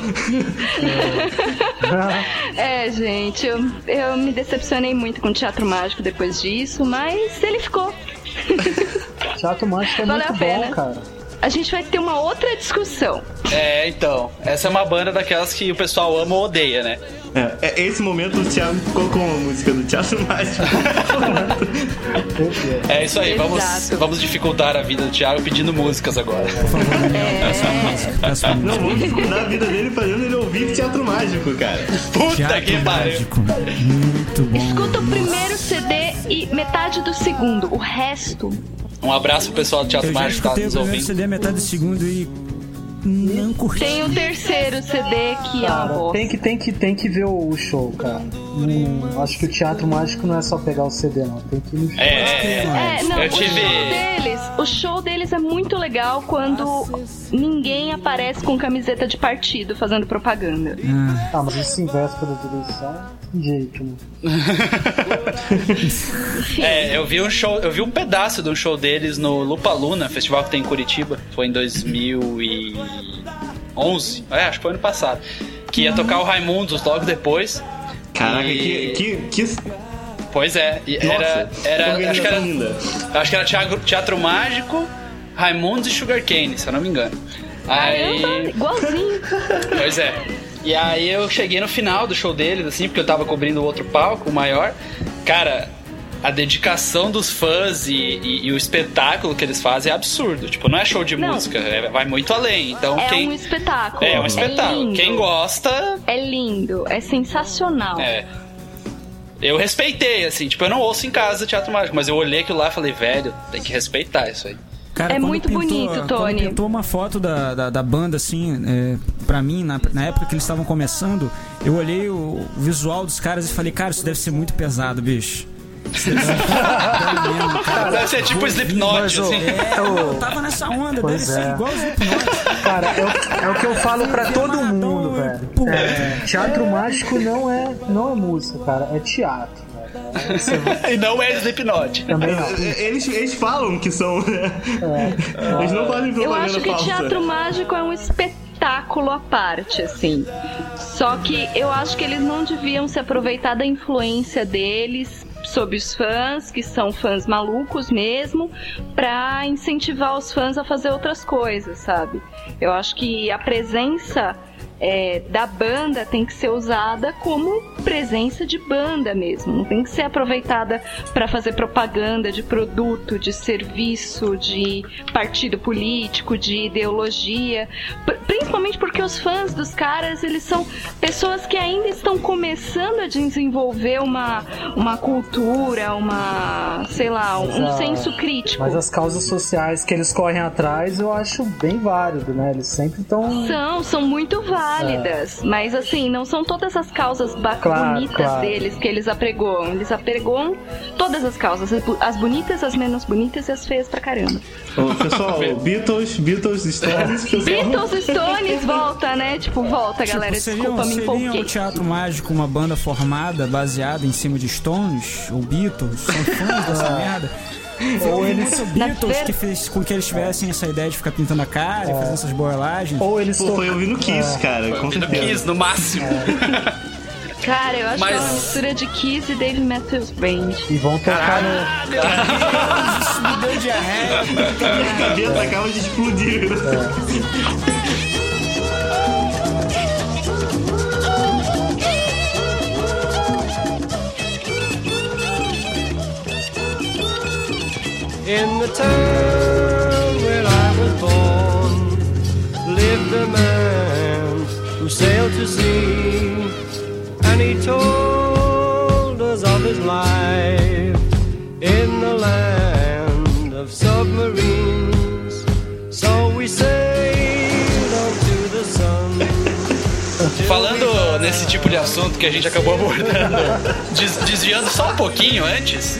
H: É, gente, eu, eu me decepcionei muito com o Teatro Mágico depois disso, mas ele ficou.
G: Teatro Mágico é
H: Valeu
G: muito
H: a pena.
G: bom, cara.
H: A gente vai ter uma outra discussão.
D: É, então. Essa é uma banda daquelas que o pessoal ama ou odeia, né?
F: É, é, esse momento o Thiago colocou uma música do Teatro Mágico.
D: É isso aí, vamos,
H: Exato.
D: vamos dificultar a vida do Thiago pedindo músicas agora.
E: Por favor, Daniel, peço uma música, peço uma
F: Não,
E: música.
F: vamos dificultar a vida dele fazendo ele ouvir Teatro Mágico, cara.
D: Puta
E: Teatro
D: que pariu.
E: Mágico. Muito bom.
H: Escuta o primeiro C D e metade do segundo. O resto.
D: Um abraço pro pessoal do Teatro
E: Eu já
D: Mágico que tá
E: escutei o
D: nos
E: primeiro
D: ouvindo.
E: C D, metade do segundo e não curti.
H: Tem o terceiro C D que é uma
G: Cara,
H: bosta.
G: tem que, tem, que, tem que ver o, o show, cara. Hum, acho que o Teatro Mágico não é só pegar o C D, não. Tem que ir no show.
D: É,
H: É, não,
D: eu
H: o
D: tive.
H: show deles, o show deles é muito legal quando ninguém aparece com camiseta de partido fazendo propaganda.
G: Ah, mas isso em véspera da eleição, de jeito, né?
D: É, eu vi um show, eu vi um pedaço de um show deles no Lupa Luna, festival que tem em Curitiba. Foi em dois mil e onze, é, acho que foi ano passado. Que ia tocar o Raimundos logo depois.
F: Caraca,
D: E-
F: que, que, que...
D: Pois é, e era,
F: Nossa,
D: era,
F: que
D: acho que era,
F: organização linda.
D: acho que era teatro, teatro Mágico, Raimundos e Sugar Cane, se eu não me engano.
H: Caramba,
D: Aí,
H: igualzinho.
D: pois é. E aí eu cheguei no final do show deles, assim, porque eu tava cobrindo o outro palco, o maior. Cara, a dedicação dos fãs e, e, e o espetáculo que eles fazem é absurdo. Tipo, não é show de
H: Não.
D: música, é, vai muito além. Então,
H: É
D: quem...
H: um espetáculo.
D: É um espetáculo.
H: lindo.
D: Quem gosta...
H: É lindo, é sensacional.
D: É. Eu respeitei, assim, tipo, eu não ouço em casa Teatro Mágico, mas eu olhei aquilo lá e falei, velho, tem que respeitar isso aí.
E: Cara,
H: É
E: quando
H: muito
E: pintou-
H: bonito,
E: Quando
H: Tony.
E: pintou uma foto da, da, da banda, assim, é, pra mim, na, na época que eles estavam começando, eu olhei o visual dos caras e falei, cara, isso deve ser muito pesado, bicho. Isso deve ser pesado mesmo, cara.
D: Deve ser tipo Slipknot,
G: Mas, ô,
D: assim.
E: É, eu tava nessa onda,
G: Pois
E: deve ser
G: é.
E: igual o Slipknot.
G: Cara, é o, é o que eu falo pra todo mundo,
E: Amador,
G: velho.
E: pô.
G: É, teatro mágico não é, não é música, cara, é teatro, velho. Você
D: E não é Slipknot.
G: também não.
F: Eles, eles falam que são, né? Eles não fazem
H: Eu
F: propaganda
H: acho que
F: falsa.
H: teatro mágico é um espetáculo à parte, assim. Só que eu acho que eles não deviam se aproveitar da influência deles sobre os fãs, que são fãs malucos mesmo, pra incentivar os fãs a fazer outras coisas, sabe? Eu acho que a presença é, da banda tem que ser usada como presença de banda mesmo, não tem que ser aproveitada para fazer propaganda de produto, de serviço, de partido político, de ideologia, P- principalmente porque os fãs dos caras, eles são pessoas que ainda estão começando a desenvolver uma, uma cultura, uma, sei lá, um, um
G: Mas a-
H: senso crítico.
G: Mas as causas sociais que eles correm atrás eu acho bem válido, né? Eles sempre estão.
H: São, são muito válidas, mas assim, não são todas as causas ba-
G: Claro,
H: bonitas
G: claro.
H: deles que eles apregoam. Eles apregoam todas as causas, as bu- as bonitas, as menos bonitas e as feias pra caramba.
F: Ô, pessoal, Beatles, Beatles, Stones, pessoal.
H: Beatles, Stones, volta, né? Tipo, volta, galera,
E: Tipo,
H: desculpa, me
E: seria
H: empolguei.
E: o Teatro Mágico uma banda formada, baseada em cima de Stones ou Beatles? São fãs dessa merda? Ou eles o Beatles
H: ver-
E: que fez com que eles tivessem essa ideia de ficar pintando a cara e fazendo essas boiolagens?
G: Ou eles
F: Pô,
G: to-
F: foi ouvindo Kiss, cara, com
D: No
F: certeza.
D: Kiss, no máximo.
H: Cara, eu acho
D: Mas-
H: que é uma mistura de Kiss e Dave Matthews Band.
G: E vão tocar no.
E: Isso me deu diarreia.
F: Minha cabeça acaba de explodir.
B: In the town where I was born lived a man who sailed to sea, and he told us of his life in the land of submarines. So we sailed on to the sun.
D: Falando nesse tipo de assunto que a gente acabou abordando, des- desviando só um pouquinho antes,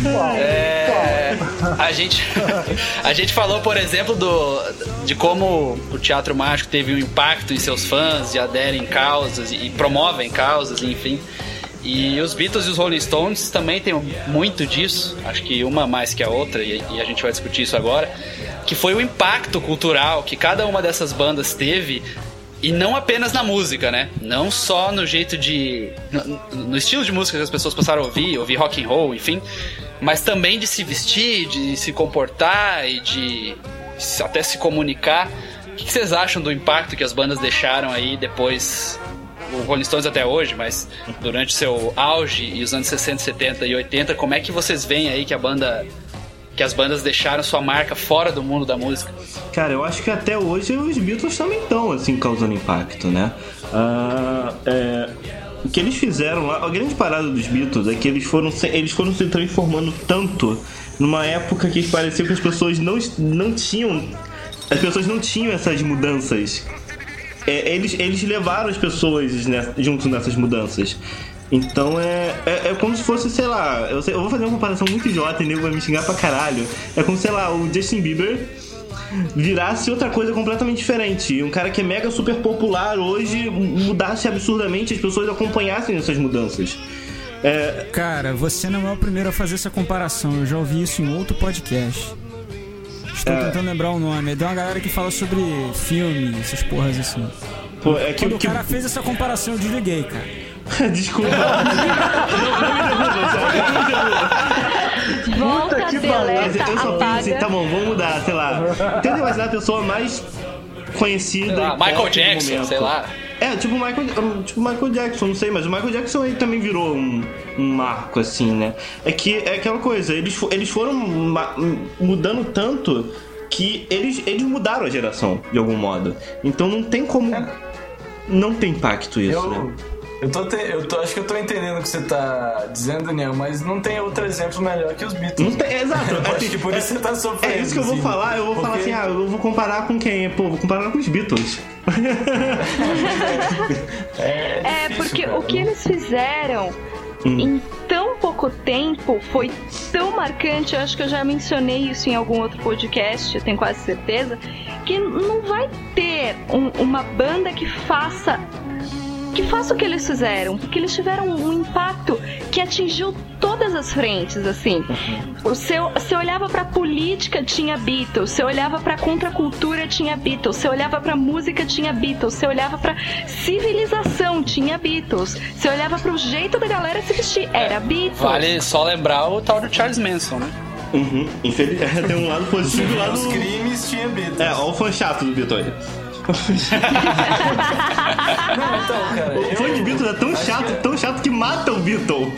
D: é, a, gente, a gente falou, por exemplo, do, de como o Teatro Mágico teve um impacto em seus fãs, de aderem causas e, e promovem causas, enfim. E os Beatles e os Rolling Stones também têm muito disso, acho que uma mais que a outra, e, e a gente vai discutir isso agora, que foi o impacto cultural que cada uma dessas bandas teve. E não apenas na música, né? Não só no jeito de... No, no estilo de música que as pessoas passaram a ouvir, ouvir rock and roll, enfim. Mas também de se vestir, de se comportar e de se- até se comunicar. O que que vocês acham do impacto que as bandas deixaram aí depois... O Rolling Stones até hoje, mas durante o seu auge e os anos sessenta, setenta e oitenta, como é que vocês veem aí que a banda... que as bandas deixaram sua marca fora do mundo da música?
F: Cara, eu acho que até hoje os Beatles também estão, assim, causando impacto, né? Ah, é, o que eles fizeram lá, a grande parada dos Beatles é que eles foram se, eles foram se transformando tanto numa época que parecia que as pessoas não, não tinham... As pessoas não tinham essas mudanças. É, eles, eles levaram as pessoas né, junto nessas mudanças. Então é, é, é como se fosse, sei lá, eu, sei, eu vou fazer uma comparação muito idiota e nego vai me xingar pra caralho. É como, sei lá, o Justin Bieber virasse outra coisa completamente diferente. Um cara que é mega super popular hoje mudasse absurdamente, as pessoas acompanhassem essas mudanças. É,
E: Cara, você não é o primeiro a fazer essa comparação. Eu já ouvi isso em outro podcast. Estou
F: É.
E: tentando lembrar o nome. Tem uma galera que fala sobre filme, essas porras assim.
F: pô, é que,
E: Quando o
F: que...
E: cara fez essa comparação, eu desliguei, cara.
F: Desculpa. não, não me derruba, sabe? Não me derruba.
H: Volta,
G: que
F: Mas
H: deleta,
F: eu só penso assim,
H: apaga.
F: tá bom, vamos mudar, sei lá. Tenta imaginar a pessoa mais conhecida
D: Sei lá,
F: e pop
D: Michael
F: do
D: Jackson,
F: momento.
D: sei lá.
F: É, tipo o Michael, tipo Michael Jackson, não sei, mas o Michael Jackson ele também virou um, um marco, assim, né? É que é aquela coisa, eles, eles foram ma- mudando tanto que eles, eles mudaram a geração, de algum modo. Então não tem como não ter impacto isso,
I: eu,
F: né?
I: Eu, tô te, eu tô, acho que eu tô entendendo o que você tá dizendo, Daniel, mas não tem outro exemplo melhor que os Beatles.
F: Não tem, exato.
I: Eu acho que por isso você tá sofrendo.
F: É isso que eu vou
I: assim,
F: falar, eu vou
I: porque...
F: falar assim, ah, eu vou comparar com quem? Pô, vou comparar com os Beatles.
I: é, é,
H: é
I: difícil,
H: porque
I: cara.
H: o que eles fizeram hum. em tão pouco tempo foi tão marcante, eu acho que eu já mencionei isso em algum outro podcast, eu tenho quase certeza, que não vai ter um, uma banda que faça que faça o que eles fizeram, porque eles tiveram um impacto que atingiu todas as frentes, assim. Você, você olhava pra política, tinha Beatles. Você olhava pra contracultura, tinha Beatles. Você olhava pra música, tinha Beatles. Você olhava pra civilização, tinha Beatles. Você olhava pro jeito da galera se vestir, era Beatles.
D: Vale só lembrar o tal do Charles Manson, né?
F: Uhum. Infeliz... Tem um lado positivo e um lado...
I: Os crimes tinha Beatles.
F: É, olha o fã chato do Beatles.
I: Não, então, cara,
F: o fã de Beatles é tão chato, que... tão chato que mata o Beatle.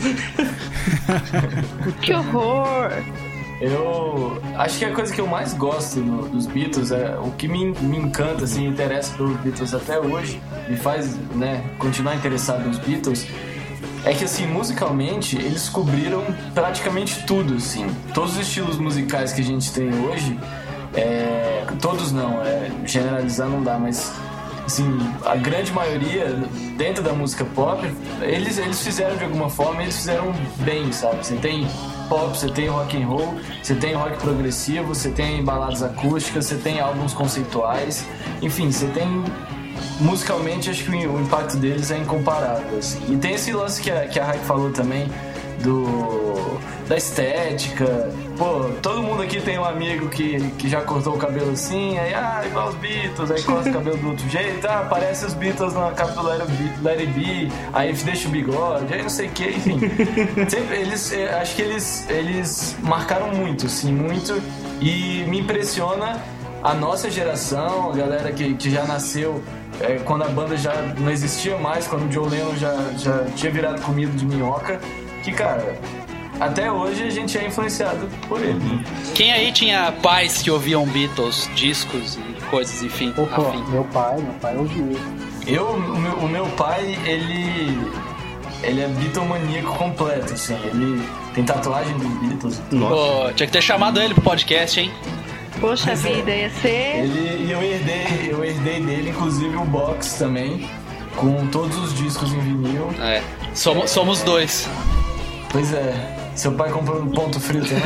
H: Que horror!
I: Eu acho que a coisa que eu mais gosto no, dos Beatles, é o que me, me encanta, assim, me interessa pelos Beatles até hoje, me faz, né, continuar interessado nos Beatles, é que, assim, musicalmente, eles cobriram praticamente tudo, assim. Todos os estilos musicais que a gente tem hoje, é, todos não, é, generalizar não dá, mas assim, a grande maioria dentro da música pop, eles, eles fizeram de alguma forma, eles fizeram bem, sabe? Você tem pop, você tem rock and roll, você tem rock progressivo, você tem baladas acústicas, você tem álbuns conceituais, enfim, você tem... Musicalmente, acho que o impacto deles é incomparável, assim. E tem esse lance que a, que a Raik falou também, do... da estética. Pô, todo mundo aqui tem um amigo que, que já cortou o cabelo assim, aí, ah, igual os Beatles, aí corta o cabelo do outro jeito, ah, parece os Beatles na capa do Let It Be, aí deixa o bigode, aí não sei o que, enfim. Sempre, eles, acho que eles, eles marcaram muito, sim, muito, e me impressiona a nossa geração, a galera que, que já nasceu é, quando a banda já não existia mais, quando o John Lennon já, já tinha virado comida de minhoca, que, cara, até hoje a gente é influenciado por ele.
D: Quem aí tinha pais que ouviam Beatles, discos e coisas, enfim?
G: Opa, meu pai, meu pai ouvia.
I: Eu, o meu, o meu pai, ele... ele é Beatlemaníaco completo, assim, ele tem tatuagem dos Beatles.
D: Pô, tinha que ter chamado ele pro podcast, hein?
H: Poxa vida, ia ser...
I: Ele, e eu herdei, eu herdei dele, inclusive, um box também, com todos os discos em vinil.
D: É, somos, somos dois.
I: Pois é, seu pai comprou no Ponto Frio também?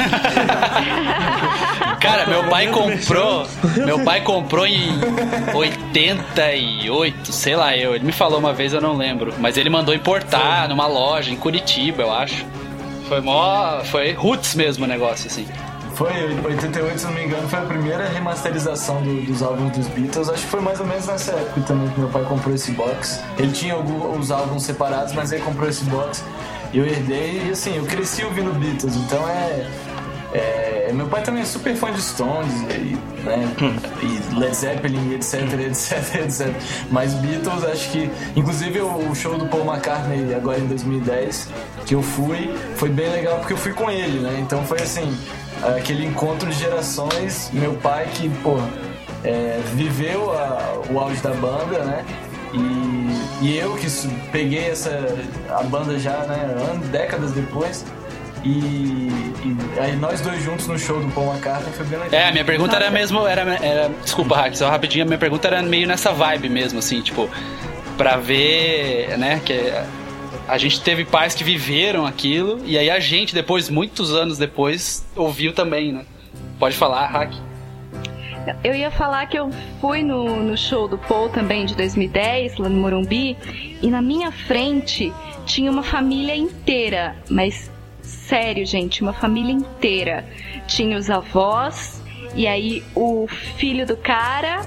D: Cara, meu pai comprou, meu pai comprou em oitenta e oito, sei lá eu, ele me falou uma vez, eu não lembro, mas ele mandou importar foi. numa loja em Curitiba, eu acho. Foi mó, foi roots mesmo o negócio, assim.
I: Foi, oitenta e oito, se não me engano, foi a primeira remasterização do, dos álbuns dos Beatles. Acho que foi mais ou menos nessa época também que meu pai comprou esse box. Ele tinha alguns, os álbuns separados, mas ele comprou esse box. E eu herdei, e assim, eu cresci ouvindo Beatles, então é... é meu pai também é super fã de Stones, e, né, e Led Zeppelin, etc, etc, etc. Mas Beatles, acho que... Inclusive o show do Paul McCartney, agora em dois mil e dez, que eu fui, foi bem legal porque eu fui com ele, né? Então foi assim... aquele encontro de gerações, meu pai que, pô, é, viveu a, o auge da banda, né? E, e eu que peguei essa, a banda já, né, anos, décadas depois. E, e aí nós dois juntos no show do Paul McCartney foi bem legal.
D: É, a minha pergunta era mesmo, era, era desculpa, Rack, só rapidinho, a minha pergunta era meio nessa vibe mesmo, assim, tipo, pra ver, né, que... A gente teve pais que viveram aquilo, e aí a gente, depois, muitos anos depois, ouviu também, né? Pode falar, Hack.
H: Eu ia falar que eu fui no, no show do Paul também, de dois mil e dez, lá no Morumbi, e na minha frente tinha uma família inteira, mas sério, gente, uma família inteira. Tinha os avós, e aí o filho do cara...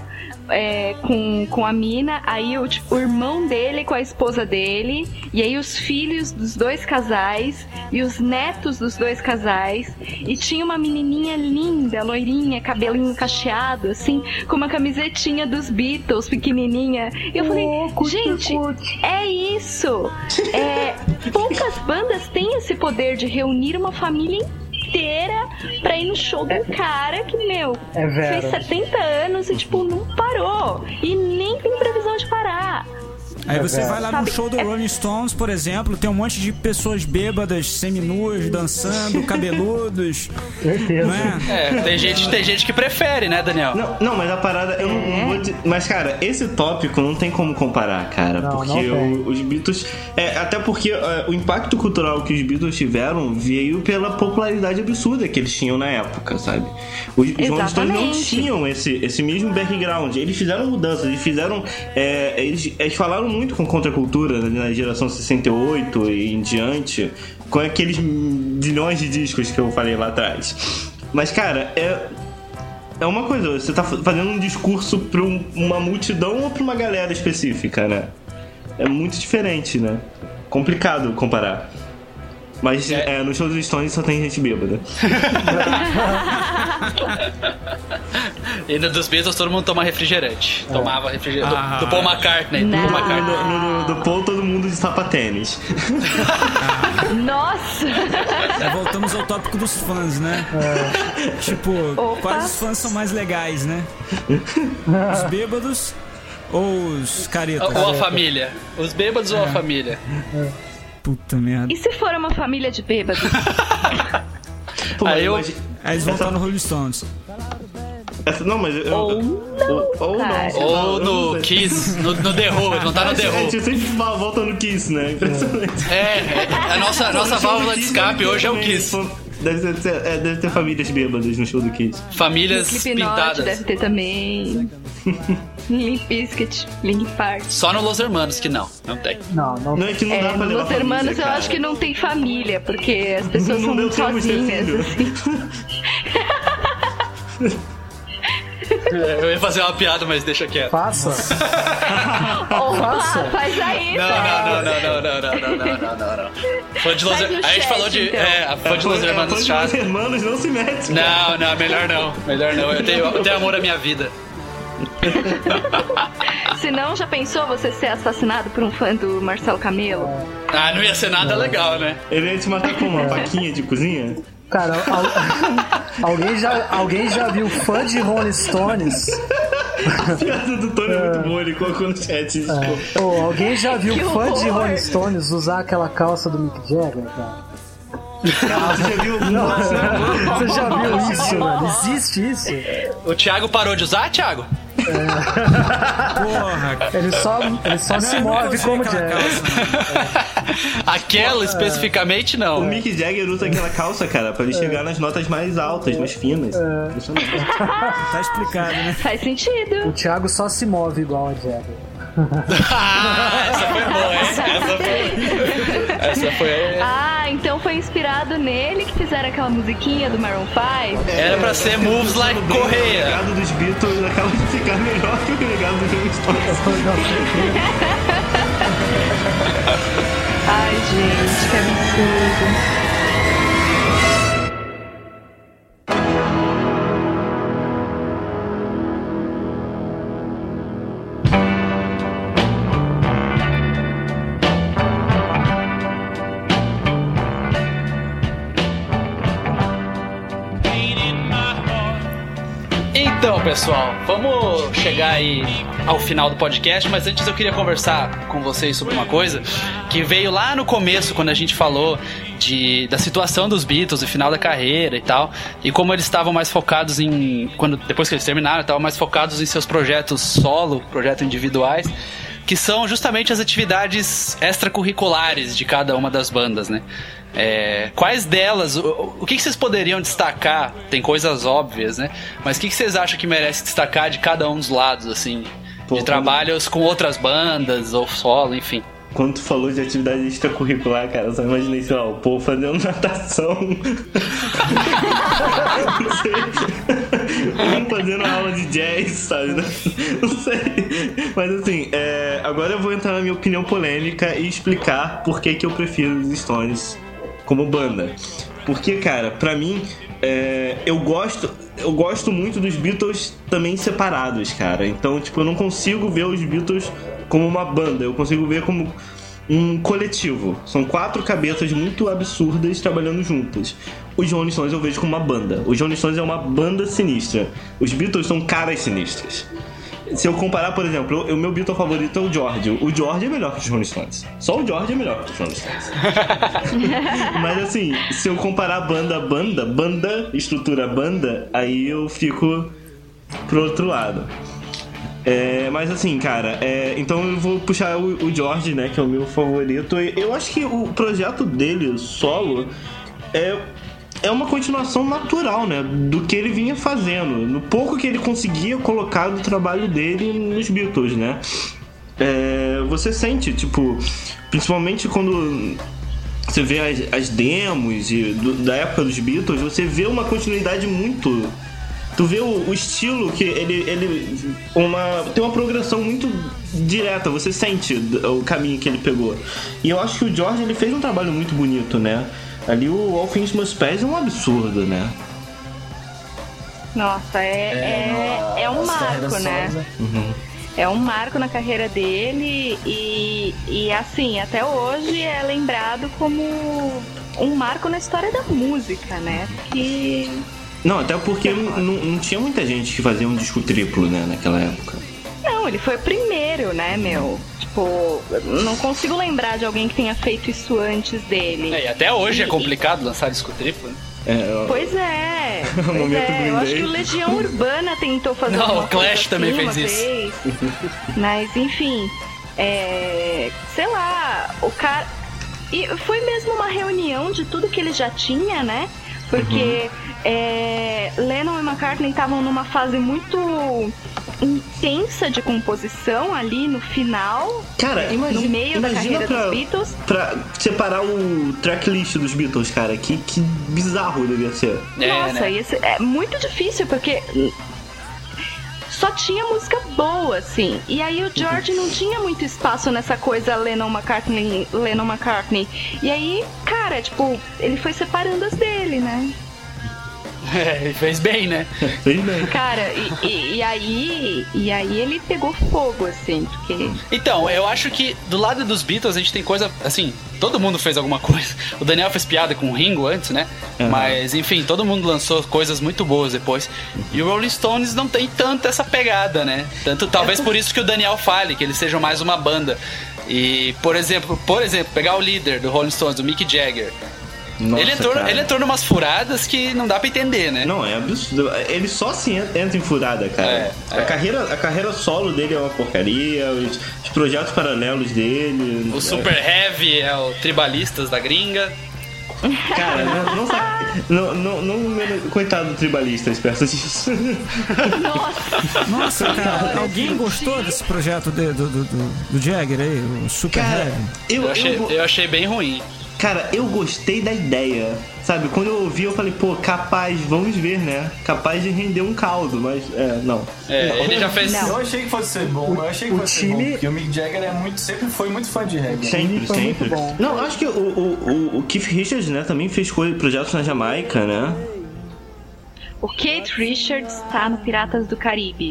H: é, com, com a mina, aí o, tipo, o irmão dele com a esposa dele, e aí os filhos dos dois casais, e os netos dos dois casais, e tinha uma menininha linda, loirinha, cabelinho cacheado, assim, com uma camisetinha dos Beatles, pequenininha. E eu falei,
G: Oh, curte,
H: gente,
G: curte.
H: é isso! É, poucas bandas têm esse poder de reunir uma família inteira pra ir no show de um cara que, meu,
G: É Vera.
H: fez setenta anos e, tipo, não parou. E nem tem previsão de parar.
E: Aí você vai lá no
H: Sabe,
E: show do
H: é-
E: Rolling Stones, por exemplo, tem um monte de pessoas bêbadas, seminuas, dançando, cabeludos,
G: Certeza.
E: não é?
D: É, tem gente, tem gente que prefere, né, Daniel?
F: Não, não, mas a parada, eu não, não vou dizer. Mas, cara, esse tópico não tem como comparar, cara.
G: Não,
F: porque
G: não tem.
F: o- os Beatles. É, até porque é, o impacto cultural que os Beatles tiveram veio pela popularidade absurda que eles tinham na época, sabe? Os, os Rolling Stones não
H: Exatamente.
F: tinham esse, esse mesmo background. Eles fizeram mudanças, eles fizeram. é, eles, eles falaram muito com contracultura né, na geração sessenta e oito e em diante, com aqueles milhões de discos que eu falei lá atrás. Mas, cara, é. É uma coisa, você tá fazendo um discurso pra um- uma multidão ou pra uma galera específica, né? É muito diferente, né? Complicado comparar. Mas
D: É.
F: é, no show dos Stones só tem gente bêbada.
D: E no dos Beatles todo mundo toma refrigerante. Tomava refrigerante.
E: Ah.
D: Do, do Paul McCartney. Do
H: Não.
D: Paul McCartney.
F: No, no- do Paul, todo mundo de sapatênis.
H: Nossa!
E: Aí voltamos ao tópico dos fãs, né? Tipo,
H: Opa.
E: quais os fãs são mais legais, né? Os bêbados ou os caretas?
D: Ou a família. Os bêbados ou a família.
E: Puta merda.
H: E se for uma família de bêbados?
F: Pô,
D: Aí eu-
F: imagina-
E: Aí eles vão
F: essa-
E: estar no Rolling Stones.
F: essa- não, mas eu.
H: Ou
F: eu-
H: não,
F: ou, ou não.
H: cara.
F: sei lá,
D: Ou
F: eu não
D: no
F: sei.
D: Kiss, no, no The Who, não tá no The
F: A
D: Who.
F: gente sempre volta no Kiss, né? Impressionante.
D: É, é, a nossa, a nossa
F: No show do
D: válvula de
F: Kiss
D: escape
F: deve ter
D: hoje é o
F: também,
D: Kiss.
F: pô, Deve ter, é, deve ter famílias bêbadas no show do Kiss.
D: Famílias
H: Slipknot
D: pintadas.
H: deve ter também. Limp Bizkit, Linkin Park.
D: Só no Los Hermanos que não, não tem.
G: Não, não.
F: Não é que não
H: É,
F: dá pra
H: no
F: levar
H: Los Hermanos
F: família,
H: eu
F: cara.
H: acho que não tem família, porque as pessoas
F: Não
H: são
F: deu
H: muito
F: tempo de ter
H: sozinhas,
F: filho.
H: assim.
D: Eu ia fazer uma piada, mas deixa quieto.
G: Faça.
H: Opa,
G: Faça.
H: faz aí,
D: Não,
H: velho.
D: não, não, não, não, não, não, não, não, não, não. Fã de Los
H: Faz no
D: Hermanos. A gente
H: chat,
D: falou de.
H: então.
D: É, a fã de Los Hermanos
F: É, fã de
D: chato.
F: Los Hermanos não se mete.
D: Não, não, melhor não. Melhor não. Eu tenho, eu tenho amor à minha vida.
H: Se não, já pensou você ser assassinado por um fã do Marcelo Camelo?
D: Ah, não ia ser nada legal, né?
F: Ele ia te matar com uma faquinha de cozinha?
G: Cara, al- alguém, já, alguém já viu fã de Rolling Stones?
F: A piada do Tony é muito boa, ele colocou no chat. desculpa.
G: Pô, alguém já viu
H: Que
G: fã de
H: horror.
G: Rolling Stones usar aquela calça do Mick Jagger, cara?
F: Ah, você já viu alguma
G: Você já viu isso, mano? Existe isso?
D: O Thiago parou de usar, Thiago?
E: Porra,
G: Ele só, ele só se
E: eu nunca
G: move
E: usei
G: como
E: aquela
G: Jagger.
D: É. Aquela especificamente
F: O
D: não.
F: Mick Jagger usa aquela calça, cara, pra ele chegar nas notas mais altas, mais finas. Impressionante.
E: tá explicado, né?
H: Faz sentido.
G: O Thiago só se move igual a Jagger.
D: Ah, essa foi boa, hein? Essa foi. Essa foi.
H: Ah, então foi inspirado nele que fizeram aquela musiquinha do Maroon cinco?
D: Era pra ser moves like
F: O
D: Correia.
F: legado dos Beatles acaba de ficar melhor que o legado dos Rolling Stones.
H: Ai, gente, que absurdo.
D: Então, pessoal, vamos chegar aí ao final do podcast, mas antes eu queria conversar com vocês sobre uma coisa que veio lá no começo, quando a gente falou de, da situação dos Beatles, do final da carreira e tal, e como eles estavam mais focados em, quando, depois que eles terminaram, estavam mais focados em seus projetos solo, projetos individuais, que são justamente as atividades extracurriculares de cada uma das bandas, né? É, quais delas, o, o que, que vocês poderiam destacar? Tem coisas óbvias, né? Mas o que, que vocês acham que merece destacar de cada um dos lados, assim?
F: Pô,
D: de trabalhos com outras bandas, ou solo, enfim.
F: Quando tu falou de atividade extracurricular, cara, eu só imaginei, sei lá, o povo fazendo natação. Não sei. Um fazendo aula aula de jazz, sabe? Não sei. Mas assim, é, agora eu vou entrar na minha opinião polêmica e explicar por que, que eu prefiro os Stones como banda. Porque, cara, pra mim, é, eu gosto eu gosto muito dos Beatles também separados, cara. Então, tipo, eu não consigo ver os Beatles como uma banda. Eu consigo ver como um coletivo. São quatro cabeças muito absurdas trabalhando juntas. Os Rolling Stones eu vejo como uma banda. Os Rolling Stones é uma banda sinistra. Os Beatles são caras sinistras. Se eu comparar, por exemplo, o meu Beatle favorito é o George. O George é melhor que os Rolling Stones. Só o George é melhor que os Rolling Stones. Mas assim, se eu comparar banda a banda, banda, estrutura banda, aí eu fico pro outro lado. É, mas assim, cara, é, então eu vou puxar o, o George, né, que é o meu favorito. Eu acho que o projeto dele, solo, é... é uma continuação natural, né, do que ele vinha fazendo, no pouco que ele conseguia colocar do trabalho dele nos Beatles, né. É, você sente, tipo, principalmente quando você vê as, as demos e do, da época dos Beatles, você vê uma continuidade muito... Tu vê o, o estilo que ele, ele uma, tem uma progressão muito direta, você sente o caminho que ele pegou. E eu acho que o George, ele fez um trabalho muito bonito, né. Ali o All Things Must Pass é um absurdo, né?
H: Nossa, é, é, é, é um marco, né?
F: Uhum.
H: É um marco na carreira dele e, e, assim, até hoje é lembrado como um marco na história da música, né? Que...
F: Não, até porque não, não tinha muita gente que fazia um disco triplo, né, naquela época.
H: Não, ele foi o primeiro, né, meu? Tipo, não consigo lembrar de alguém que tenha feito isso antes dele.
D: É, e até hoje
H: e,
D: é complicado lançar disco triplo, né?
F: É, eu...
H: Pois é, pois
F: Momento
H: é. Eu acho que o Legião Urbana tentou fazer
D: Não,
H: alguma
D: o Clash
H: coisa
D: também
H: assim,
D: fez isso.
H: Vez. Mas, enfim, é, sei lá, o cara... E foi mesmo uma reunião de tudo que ele já tinha, né? Porque uhum. é, Lennon e McCartney estavam numa fase muito intensa de composição ali no final.
F: Cara, imagina,
H: no meio da carreira
F: pra,
H: dos Beatles.
F: Pra separar o tracklist dos Beatles, cara, que, que bizarro devia ser.
H: É, Nossa, né? Esse é muito difícil, porque só tinha música boa, assim. E aí o George não tinha muito espaço nessa coisa Lennon McCartney, Lennon McCartney. E aí, cara, tipo, ele foi separando as dele, né?
D: É, ele fez bem, né?
F: Fez bem.
H: Cara, e, e, e aí e aí ele pegou fogo, assim, porque...
D: Então, eu acho que do lado dos Beatles a gente tem coisa, assim, todo mundo fez alguma coisa. O Daniel fez piada com o Ringo antes, né? Uhum. Mas, enfim, todo mundo lançou coisas muito boas depois. Uhum. E o Rolling Stones não tem tanto essa pegada, né? Tanto, talvez por isso que o Daniel fale, que eles sejam mais uma banda. E, por exemplo, por exemplo, pegar o líder do Rolling Stones, o Mick Jagger.
F: Nossa,
D: ele, entrou, ele entrou numas furadas que não dá pra entender, né?
F: Não, é absurdo. Ele só se entra em furada, cara. É, é. A, carreira, a carreira solo dele é uma porcaria, os, os projetos paralelos dele...
D: O Super é. Heavy é o Tribalistas da gringa.
F: Cara, não, não, sabe, não, não, não, coitado do Tribalistas, perto disso.
E: Nossa, Nossa cara, alguém gostou desse projeto de, do, do, do, do Jagger aí, o Super
F: cara,
E: Heavy?
F: Eu,
D: eu, achei,
F: eu,
D: eu achei bem ruim.
F: Cara, eu gostei da ideia, sabe? Quando eu ouvi, eu falei, pô, capaz, vamos ver, né? Capaz de render um caldo, mas, é, não.
D: É,
F: não.
D: ele já fez...
I: Não. Eu achei que fosse ser bom, eu achei que
G: o
I: fosse
G: time...
I: ser bom, porque o Mick Jagger é muito, sempre foi muito fã de reggae.
F: Sempre,
G: foi
F: sempre.
G: Muito bom.
F: Não, acho que o, o, o, o Keith Richards, né, também fez coisa, projetos na Jamaica, né?
H: O Keith Richards tá no Piratas do Caribe.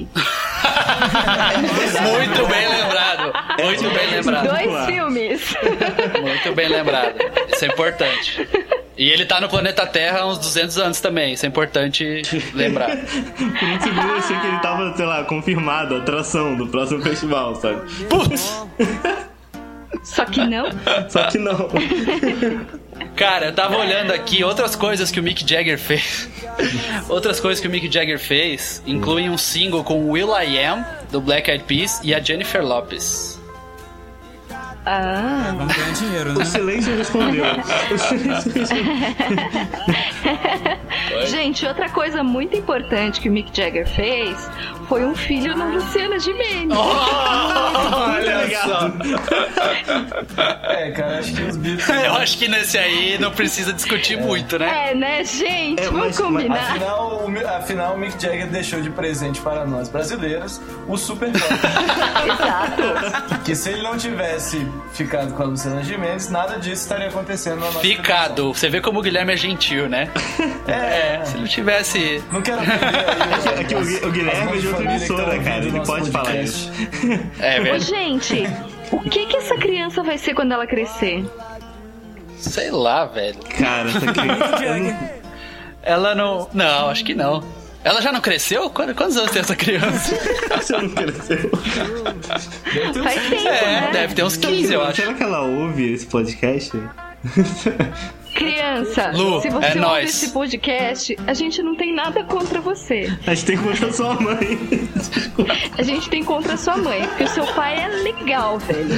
D: Muito bem lembrado. Muito bem lembrado.
H: Dois filmes.
D: Muito bem lembrado. Isso é importante. E ele tá no planeta Terra há uns duzentos anos também. Isso é importante lembrar.
F: Por um segundo eu achei que ele tava, sei lá, confirmado, atração do próximo festival, sabe?
D: Putz!
H: Só que não.
F: Só que não.
D: Cara, eu tava olhando aqui outras coisas que o Mick Jagger fez. Outras coisas que o Mick Jagger fez incluem um single com o Will I Am, do Black Eyed Peas, e a Jennifer Lopez.
H: Ah.
E: Vamos ganhar dinheiro, né?
F: O silêncio respondeu. O silêncio respondeu.
H: Gente, outra coisa muito importante que o Mick Jagger fez foi um filho na Luciana Gimenez.
D: Olha só.
I: É, cara, acho que os Beatles...
D: Eu acho que nesse aí não precisa discutir muito, né?
H: É, né, gente?
F: É,
H: Vamos
F: mas-
H: combinar.
I: Afinal o, Mi- afinal, o Mick Jagger deixou de presente para nós brasileiros o Super Pop.
H: Exato.
I: Que se ele não tivesse ficado com a Luciana Gimenez, nada disso estaria acontecendo na nossa
D: Ficado. Você vê como o Guilherme é gentil, né? É, se não tivesse...
I: televisão. Não quero perder aí.
F: É que o, Gui- o Guilherme é de outra emissora, cara. Ele pode falar isso.
D: É
H: Ô,
D: verdade.
H: gente, o que que essa criança vai ser quando ela crescer?
D: Sei lá, velho.
F: Cara, essa criança. eu não-
D: Ela não... Não, acho que não. Ela já não cresceu? Quantos quantos anos tem essa criança?
F: Você não cresceu.
H: Faz tempo,
D: É,
H: né?
D: deve ter uns quinze, eu acho.
F: Será que ela ouve esse podcast?
H: Criança,
D: Lu,
H: se você
D: é
H: ouve
D: nóis.
H: esse podcast, a gente não tem nada contra você.
F: A gente tem contra sua mãe.
H: A gente tem contra a sua mãe, porque o seu pai é legal, velho.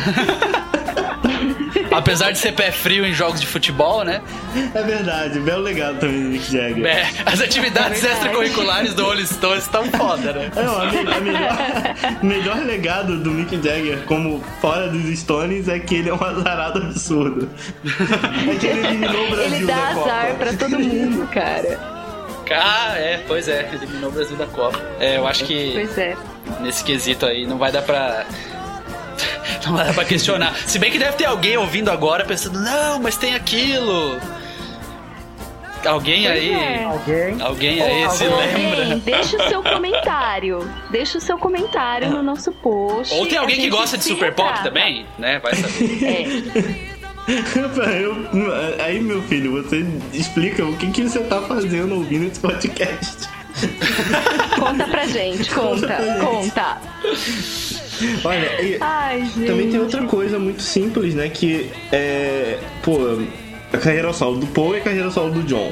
D: Apesar de ser pé frio em jogos de futebol, né?
F: É verdade, belo legado também do Mick Jagger.
D: É, as atividades
H: Verdade.
D: extracurriculares do Rolling Stones estão foda, né?
F: É, ó, a, me- a melhor, melhor legado do Mick Jagger, como fora dos Stones, é que ele é um azarado absurdo. É que ele eliminou o Brasil
H: Ele dá
F: da Copa.
H: azar pra todo mundo, cara.
D: Ah, é, pois é, eliminou o Brasil da Copa. É, eu acho que
H: Pois é.
D: nesse quesito aí não vai dar pra. Não vai dar pra questionar. Se bem que deve ter alguém ouvindo agora pensando, não, mas tem aquilo. Alguém
H: Pois
D: aí.
H: é.
G: Alguém?
D: Alguém aí se lembra.
H: Alguém, deixa o seu comentário. Deixa o seu comentário no nosso post.
D: Ou tem
H: A
D: alguém que
H: gente
D: gosta de
H: se
D: Super Pop
H: retrata.
D: também, né? Vai saber.
H: É.
F: Eu- aí, meu filho, você explica o que, que você tá fazendo ouvindo esse podcast.
H: Conta pra gente, conta,
F: pra gente.
H: conta.
F: Olha, e
H: Ai, gente.
F: também tem outra coisa muito simples, né? Que é. Pô, a carreira solo do Paul e a carreira solo do John.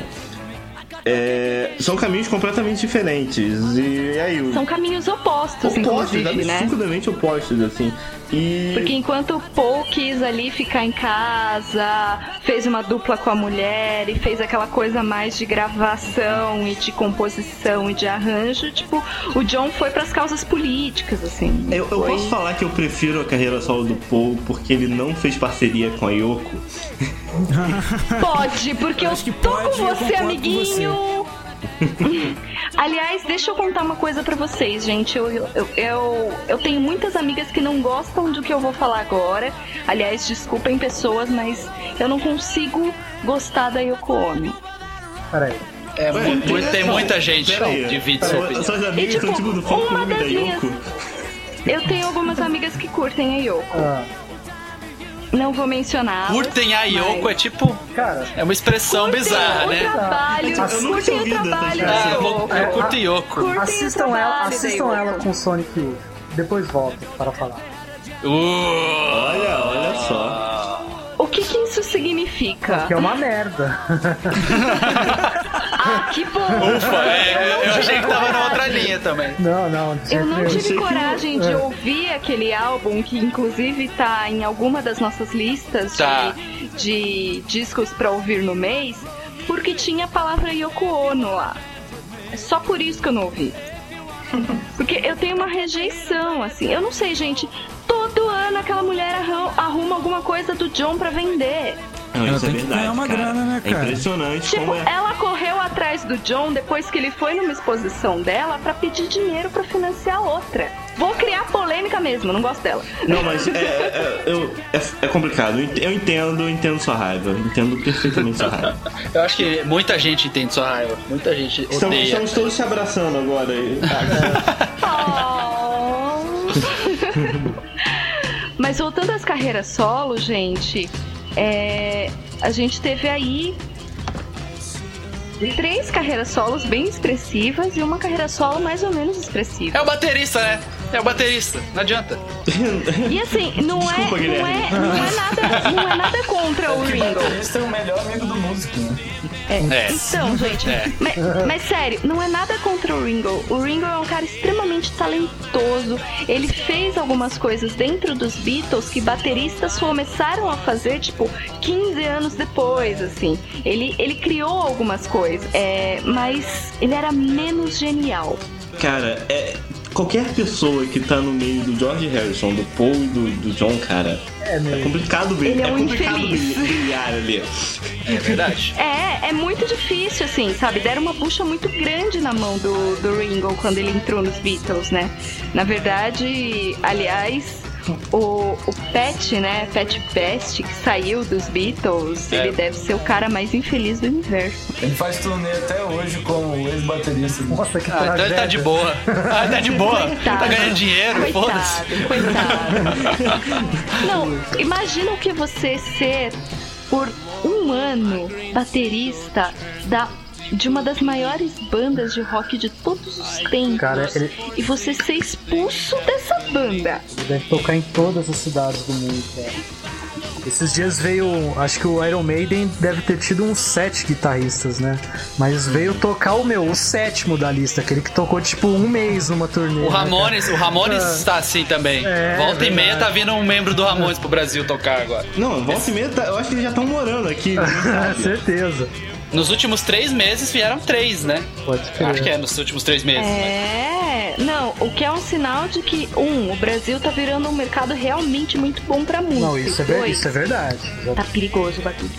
F: É, são caminhos completamente diferentes. E aí, o.
H: São caminhos opostos,
F: opostos,
H: inclusive, né?
F: absurdamente opostos, assim. E.
H: Porque enquanto o Paul quis ali ficar em casa, fez uma dupla com a mulher e fez aquela coisa mais de gravação e de composição e de arranjo, tipo, o John foi pras causas políticas, assim.
F: Eu, eu
H: Foi-
F: posso falar que eu prefiro a carreira solo do Paul porque ele não fez parceria com a Yoko.
H: Pode, porque eu,
E: acho que
H: tô
E: pode,
H: com
E: eu
H: você,
E: concordo com
H: amiguinho. Aliás, deixa eu contar uma coisa pra vocês, gente. Eu, eu, eu, eu tenho muitas amigas que não gostam do que eu vou falar agora. Aliás, desculpem pessoas, mas eu não consigo gostar da Yoko Ono.
G: Peraí.
D: É, mu- mu- tem muita gente
F: Pera aí.
D: que divide sua
F: Sua-
D: opinião.
F: Suas amigas
H: E, tipo,
F: são tipo do fã
H: uma
F: clube da
H: das minhas-
F: Yoko.
H: Eu tenho algumas amigas que curtem a Yoko.
G: Ah,
H: Não vou mencionar.
D: Curtem a Yoko é tipo.
G: cara,
D: É uma expressão bizarra,
H: o
D: né?
H: trabalho,
G: Eu nunca
H: curtem
F: tinha
H: o
F: ouvido
H: trabalho
F: dessa
H: da
D: Ah, eu vou-
H: Yoko.
D: eu curto Yoko.
H: Curtem o
G: assistam ela,
H: trabalho da
G: assistam
H: Yoko.
G: ela com Sonic Youth. Depois voltem para falar.
D: Uh,
F: Olha, olha só.
H: O que que isso significa?
G: Que é uma merda.
H: Ah, que bom!
D: ufa, é, eu, eu achei que tava na outra linha também.
G: Não, não, de
H: Eu
G: jeito
H: não
G: nenhum.
H: tive
F: achei que-
H: coragem de
G: é.
H: ouvir aquele álbum que inclusive tá em alguma das nossas listas
D: Tá.
H: de, de discos pra ouvir no mês, porque tinha a palavra Yoko Ono lá. É só por isso que eu não ouvi. Porque eu tenho uma rejeição, assim. Eu não sei, gente. Todo ano aquela mulher arrum- arruma alguma coisa do John pra vender.
F: Não,
E: Ela
F: isso é
E: tem que
F: verdade,
E: ganhar uma
F: cara.
E: grana, né,
F: É
E: cara?
F: impressionante
H: Tipo,
F: como é.
H: ela correu atrás do John depois que ele foi numa exposição dela pra pedir dinheiro pra financiar outra. Vou criar polêmica mesmo, não gosto dela.
F: Não, mas é, é, eu- é, é complicado. Eu entendo, eu entendo sua raiva. Eu entendo perfeitamente sua raiva.
D: Eu acho que muita gente entende sua raiva. Muita gente
F: Estamos,
D: odeia.
F: estamos todos se abraçando agora. Ah,
H: Oh. Mas voltando às carreiras solo, gente, é, a gente teve aí três carreiras solos bem expressivas e uma carreira solo mais ou menos expressiva.
D: É o baterista, né? É o baterista. Não adianta.
H: E assim, não é,
F: Desculpa,
H: não
F: Guilherme.
H: é, não é nada, não é nada contra o Ringo.
I: Esse é o melhor amigo do músico, né?
H: É.
D: É.
H: Então, gente,
D: É.
H: Mas, mas sério, não é nada contra o Ringo. O Ringo é um cara extremamente talentoso. Ele fez algumas coisas dentro dos Beatles que bateristas começaram a fazer, tipo, quinze anos depois, assim. Ele, ele criou algumas coisas, é, mas ele era menos genial.
F: Cara, é, qualquer pessoa que tá no meio do George Harrison, do Paul e do, do John, cara, é, é complicado ver.
H: Ele é um
F: complicado
H: infeliz.
F: brilhar ali.
D: É verdade.
H: É, é muito difícil, assim, sabe? Deram uma bucha muito grande na mão do, do Ringo quando ele entrou nos Beatles, né? Na verdade, aliás, o, o Pat, né? Pat Best, que saiu dos Beatles,
D: É.
H: ele deve ser o cara mais infeliz do universo.
I: Ele faz turnê até hoje como ex-baterista.
G: Nossa, que
D: Ah, então ele tá de boa. Ah, ele tá de boa.
H: Coitado.
D: Tá ganhando dinheiro, foda-se.
H: Coitado, coitado. Não, imagina o que você ser por um ano baterista da, de uma das maiores bandas de rock de todos os tempos.
G: Cara, ele-
H: E você ser expulso dessa banda.
G: Ele deve tocar em todas as cidades do mundo, cara. Esses dias veio, acho que o Iron Maiden deve ter tido uns sete guitarristas, né? Mas veio tocar o meu, o sétimo da lista, aquele que tocou tipo um mês numa turnê.
D: O
G: né,
D: Ramones, o Ramones
G: Ah.
D: está assim também.
G: É,
D: Volta e meia
G: verdade.
D: tá vindo um membro do Ramones pro Brasil tocar agora.
F: Não, volta e meia, tá- eu acho que eles já estão morando aqui. ninguém
G: cara?
F: sabe.
G: Certeza.
D: Nos últimos três meses vieram três, né?
G: Pode crer.
D: Acho que é nos últimos três meses.
H: É, não, o que é um sinal de que, um, o Brasil tá virando um mercado realmente muito bom pra música.
G: Não, isso é, ver-
H: Dois,
G: isso é verdade.
H: tá perigoso o bagulho.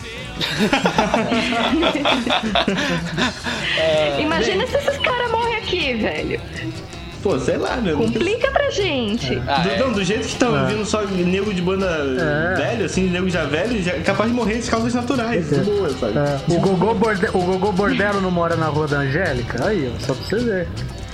H: Imagina se esses caras morrem aqui, velho.
F: Pô, sei lá, né?
H: Complica pra gente.
D: Ah,
F: Do,
D: é.
F: não, do jeito que estão vindo só nego de banda
G: É.
F: velho, assim, nego já velho, já é capaz de morrer de causas naturais. De boa, sabe?
G: É, o Gogô Borde- o Gogô Bordello não mora na Rua da Angélica? Aí, ó, só pra você ver.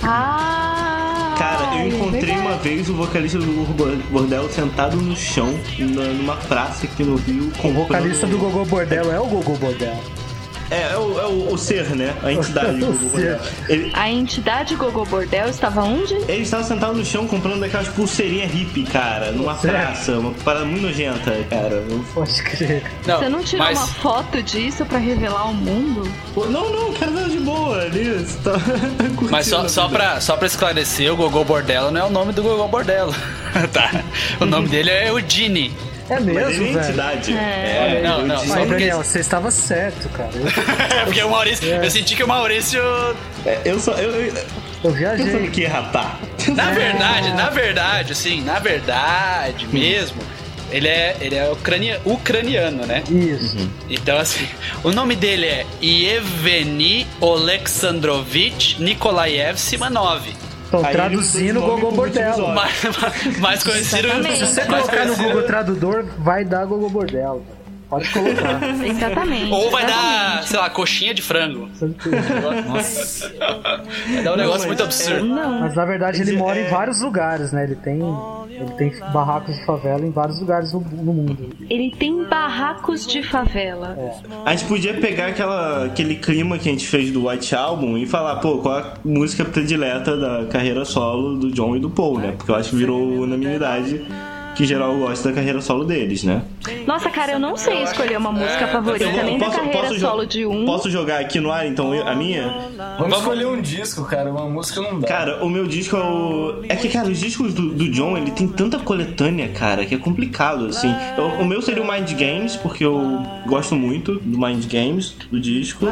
H: Ah,
F: Cara, eu
H: é
F: encontrei
H: verdade.
F: uma vez o vocalista do Bordello sentado no chão, na- numa praça aqui no Rio.
G: O vocalista do Gogô Bordello é o Gogô Bordello.
F: É, é o, é o, o ser, né? A entidade do
G: O
F: Gogô
G: ser.
F: Bordello. Ele,
H: A entidade Gogô Bordel estava onde?
F: ele estava sentado no chão comprando aquelas pulseirinhas hippie, cara, numa
G: Sério?
F: praça, uma parada muito nojenta, cara. Eu-
G: Pode crer.
D: Não,
H: Você não tirou
D: mas
H: uma foto disso pra revelar ao mundo?
F: Pô, Não, não, quero ver de boa ali. Você tá, tá curtindo
D: Mas só,
F: a
D: só,
F: vida.
D: pra, só pra esclarecer, o Gogô Bordello não é o nome do Gogô Bordello. Tá. O nome dele é Eudine.
G: É
F: Mas
G: mesmo,
F: ele é
G: velho.
F: entidade.
H: É.
F: É,
D: Não,
F: eu
D: não,
F: disse-
D: só
G: Mas,
D: porque-
G: Daniel, você estava certo, cara. Eu,
D: É porque o Maurício. Eu senti que o Maurício.
F: é, eu só. Eu, eu,
G: eu
F: pensando
G: viajei.
F: que ia rapar.
D: Na verdade, na verdade, assim, na verdade mesmo, ele é, ele é ucrania, ucraniano, né?
G: Isso.
D: Então, assim, o nome dele é Yevgeny Oleksandrovich Nikolaev Simanov.
G: Então,
F: Aí ele
G: traduzindo o
F: usou esse
G: Gogô
F: nome por motivos
G: Bordello.
F: óbvios.
D: Mais, mais conhecido.
H: Exatamente.
G: Se você
D: mais
G: colocar no
D: conhecido-
G: Google Tradutor, vai dar Gogô Bordello. Pode colocar.
H: Exatamente.
D: Ou vai dar,
H: exatamente.
D: sei lá, coxinha de frango. Nossa. Vai dar um negócio
F: mas
D: muito absurdo.
H: Não.
G: Mas na verdade ele
F: É.
G: mora em vários lugares, né? Ele tem, ele tem barracos de favela em vários lugares no, no mundo.
H: Ele tem barracos de favela.
F: A gente podia pegar aquela, aquele clima que a gente fez do White Album e falar, pô, qual a música predileta da carreira solo do John e do Paul, né? Porque eu acho que virou unanimidade que geral gosta da carreira solo deles, né?
H: Nossa, cara, eu não sei escolher uma música favorita,
F: Eu vou-
H: nem da
F: posso-
H: carreira
F: posso jo-
H: solo de um.
F: Posso jogar aqui no ar, então, eu- a minha?
I: Vamos escolher um disco, cara. Uma música não dá.
F: Cara, o meu disco é o... É que, cara, os discos do, do John, ele tem tanta coletânea, cara, que é complicado, assim. O, o meu seria o Mind Games, porque eu gosto muito do Mind Games, do disco.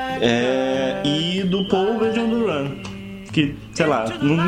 F: É, e do Paul Band on the Run. Que, sei lá, não,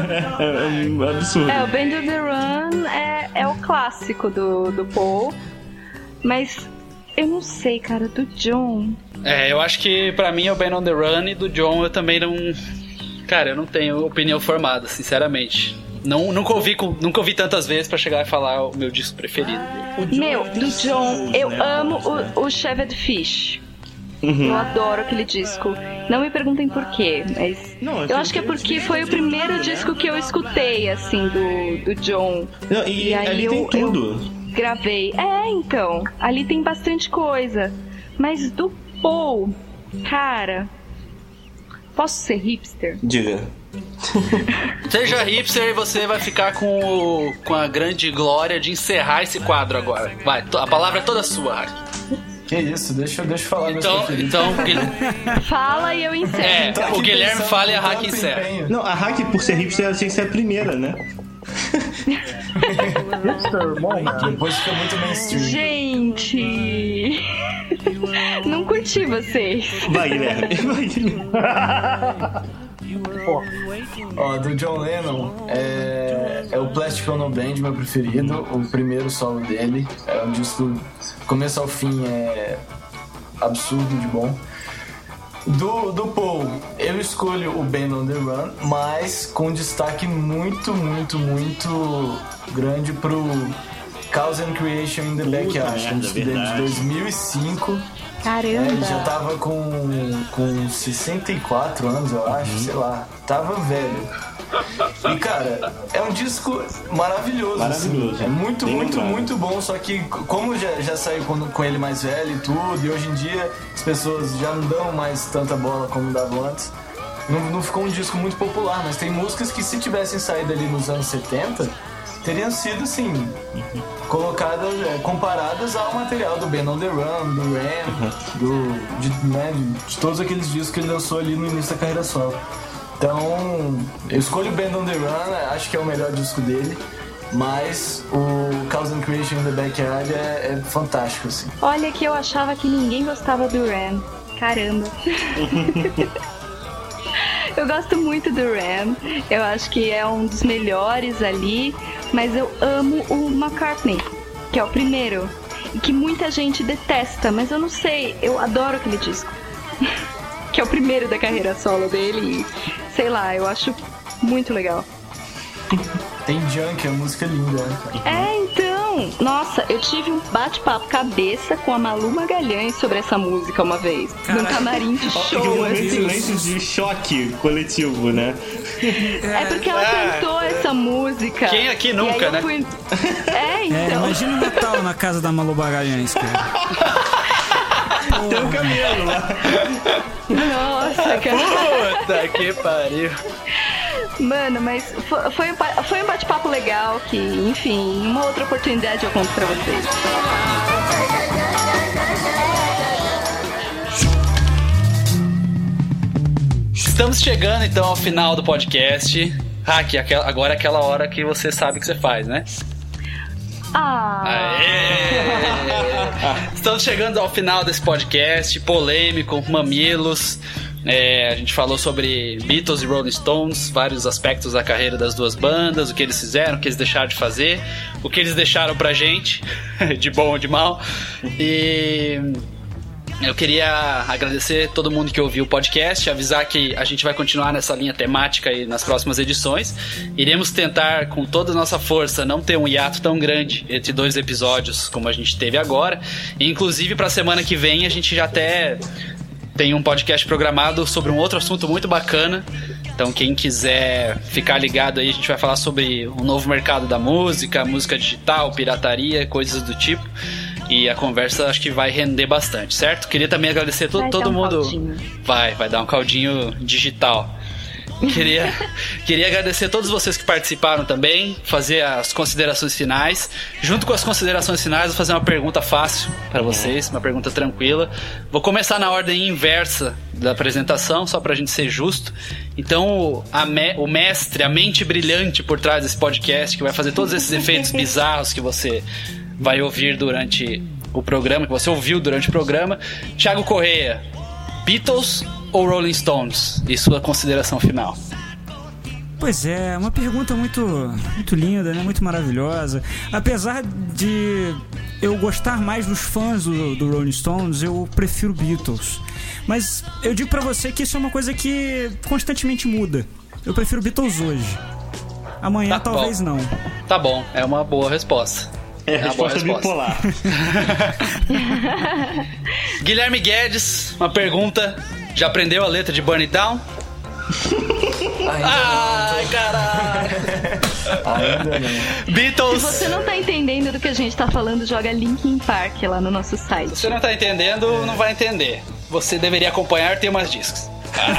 F: é um absurdo.
H: É, o Band of the Run é, é o clássico do, do Paul. Mas eu não sei, cara, do John.
D: É, eu acho que pra mim é o Ben on the Run e do John eu também não. Cara, eu não tenho opinião formada, sinceramente. Não, nunca, ouvi, com- nunca ouvi tantas vezes pra chegar e falar o meu disco preferido.
F: O John,
H: Meu,
F: ele tem
H: do John,
F: singles,
H: eu
F: né,
H: amo
F: cara?
H: o, o Shaved Fish.
F: Uhum.
H: Eu adoro aquele disco. Não me perguntem por quê, mas
F: Não,
H: eu acho que é porque foi o primeiro disco que eu escutei, assim, do, do John.
F: Não, e,
H: E aí
F: ali
H: eu-
F: tem tudo.
H: Gravei. É, então. Ali tem bastante coisa. Mas do Paul, cara. Posso ser hipster?
F: Diga.
D: Seja hipster e você vai ficar com, o- com a grande glória de encerrar esse quadro agora. Vai, to- a palavra é toda sua, Harry.
I: Que isso, deixa, deixa eu falar.
D: Então, então Guilherme...
H: Fala e eu encerro.
D: É,
I: Tô
D: o
I: aqui
D: Guilherme
I: pensando
D: fala e a
I: com
D: Hack
I: tanto
D: encerra.
I: empenho.
F: Não, a Hack, por ser hipster, ela tinha que ser a primeira, né?
I: Depois fica muito mainstream.
H: Gente, não curti vocês.
F: Vai, Guilherme. Vai, Guilherme.
I: Ó, do John Lennon, é, é o Plastic Ono Band, meu preferido, o primeiro solo dele. É um disco, começo ao fim, é absurdo de bom. Do, do Paul, eu escolho o Band on the Run, mas com destaque muito, muito, muito grande pro Chaos and Creation in the Backyard,
F: merda,
I: um disco dele de
F: verdade.
I: dois mil e cinco.
H: Caramba.
I: É, ele já tava com, com sessenta e quatro anos, eu acho, sei lá. Tava velho. E, cara, é um disco maravilhoso.
F: Maravilhoso.
I: Assim. É muito,
F: Bem
I: muito,
F: lembrado.
I: muito bom. Só que, como já, já saiu com, com ele mais velho e tudo, e hoje em dia as pessoas já não dão mais tanta bola como davam antes, não, não ficou um disco muito popular. Mas tem músicas que, se tivessem saído ali nos anos setenta, teriam sido, assim, colocadas, é, comparadas ao material do Band on the Run, do Ram, do, de, né, de, de todos aqueles discos que ele lançou ali no início da carreira solo. Então, eu escolho o Band on the Run, acho que é o melhor disco dele, mas o Chaos and Creation in the Backyard é, é fantástico, assim.
H: Olha que eu achava que ninguém gostava do Ram. Caramba. Eu gosto muito do Ram. Eu acho que é um dos melhores ali. Mas eu amo o McCartney, que é o primeiro. E que muita gente detesta, mas eu não sei. Eu adoro aquele disco. Que é o primeiro da carreira solo dele. E, sei lá, eu acho muito legal.
I: Tem Junk, é uma música linda, né, cara?
H: É, então. Nossa, eu tive um bate-papo cabeça com a Malu Magalhães sobre essa música uma vez. Num camarim de
F: Aquele
H: show,
F: momento
H: assim.
F: silêncio de choque coletivo, né?
H: É porque ela
D: É.
H: cantou essa música.
D: Quem aqui
H: E
D: nunca,
H: aí eu
D: né?
H: fui- É,
E: É,
H: então.
E: imagina o Natal na casa da Malu Magalhães, cara.
F: Tem um camelo lá.
H: Nossa, cara.
D: Puta que pariu.
H: Mano, mas fo- foi, um ba- foi um bate-papo legal que, enfim, uma outra oportunidade eu conto pra vocês.
D: Estamos chegando então ao final do podcast. Hack, aquela- agora é aquela hora que você sabe o que você faz, né?
H: Ah.
D: Aê! Estamos chegando ao final desse podcast polêmico, mamilos. É, a gente falou sobre Beatles e Rolling Stones, vários aspectos da carreira das duas bandas, o que eles fizeram, o que eles deixaram de fazer, o que eles deixaram pra gente, de bom ou de mal. E eu queria agradecer todo mundo que ouviu o podcast, avisar que a gente vai continuar nessa linha temática aí nas próximas edições. Iremos tentar, com toda a nossa força, não ter um hiato tão grande entre dois episódios como a gente teve agora. E, inclusive, pra semana que vem a gente já até tem um podcast programado sobre um outro assunto muito bacana. Então, quem quiser ficar ligado aí, a gente vai falar sobre o novo mercado da música, música digital, pirataria, coisas do tipo. E a conversa acho que vai render bastante, certo? Queria também agradecer to-
H: Vai
D: todo
H: dar um
D: mundo.
H: caldinho.
D: Vai, vai dar um caldinho digital. Queria, queria agradecer a todos vocês que participaram também, fazer as considerações finais. Junto com as considerações finais, vou fazer uma pergunta fácil para vocês, uma pergunta tranquila. Vou começar na ordem inversa da apresentação, só pra gente ser justo. Então, a me- o mestre, a mente brilhante por trás desse podcast, que vai fazer todos esses efeitos bizarros que você vai ouvir durante o programa, que você ouviu durante o programa. Thiago Correia, Beatles ou Rolling Stones? E sua consideração final?
E: Pois é, uma pergunta muito, muito linda, né? Muito maravilhosa. Apesar de eu gostar mais dos fãs do, do Rolling Stones, eu prefiro Beatles. Mas eu digo pra você que isso é uma coisa que constantemente muda. Eu prefiro Beatles hoje. Amanhã
D: Tá
E: talvez
D: bom.
E: não.
D: Tá bom, é uma boa resposta.
F: É,
D: uma boa
F: resposta
D: resposta.
F: bipolar.
D: Guilherme Guedes, uma pergunta. Já aprendeu a letra de Burn It Down? Ai, caralho!
I: Ainda não.
D: Beatles!
H: Se você não tá entendendo do que a gente tá falando, joga Linkin Park lá no nosso
D: Se
H: site.
D: você não tá entendendo, não vai entender. Você deveria acompanhar, tem mais discos.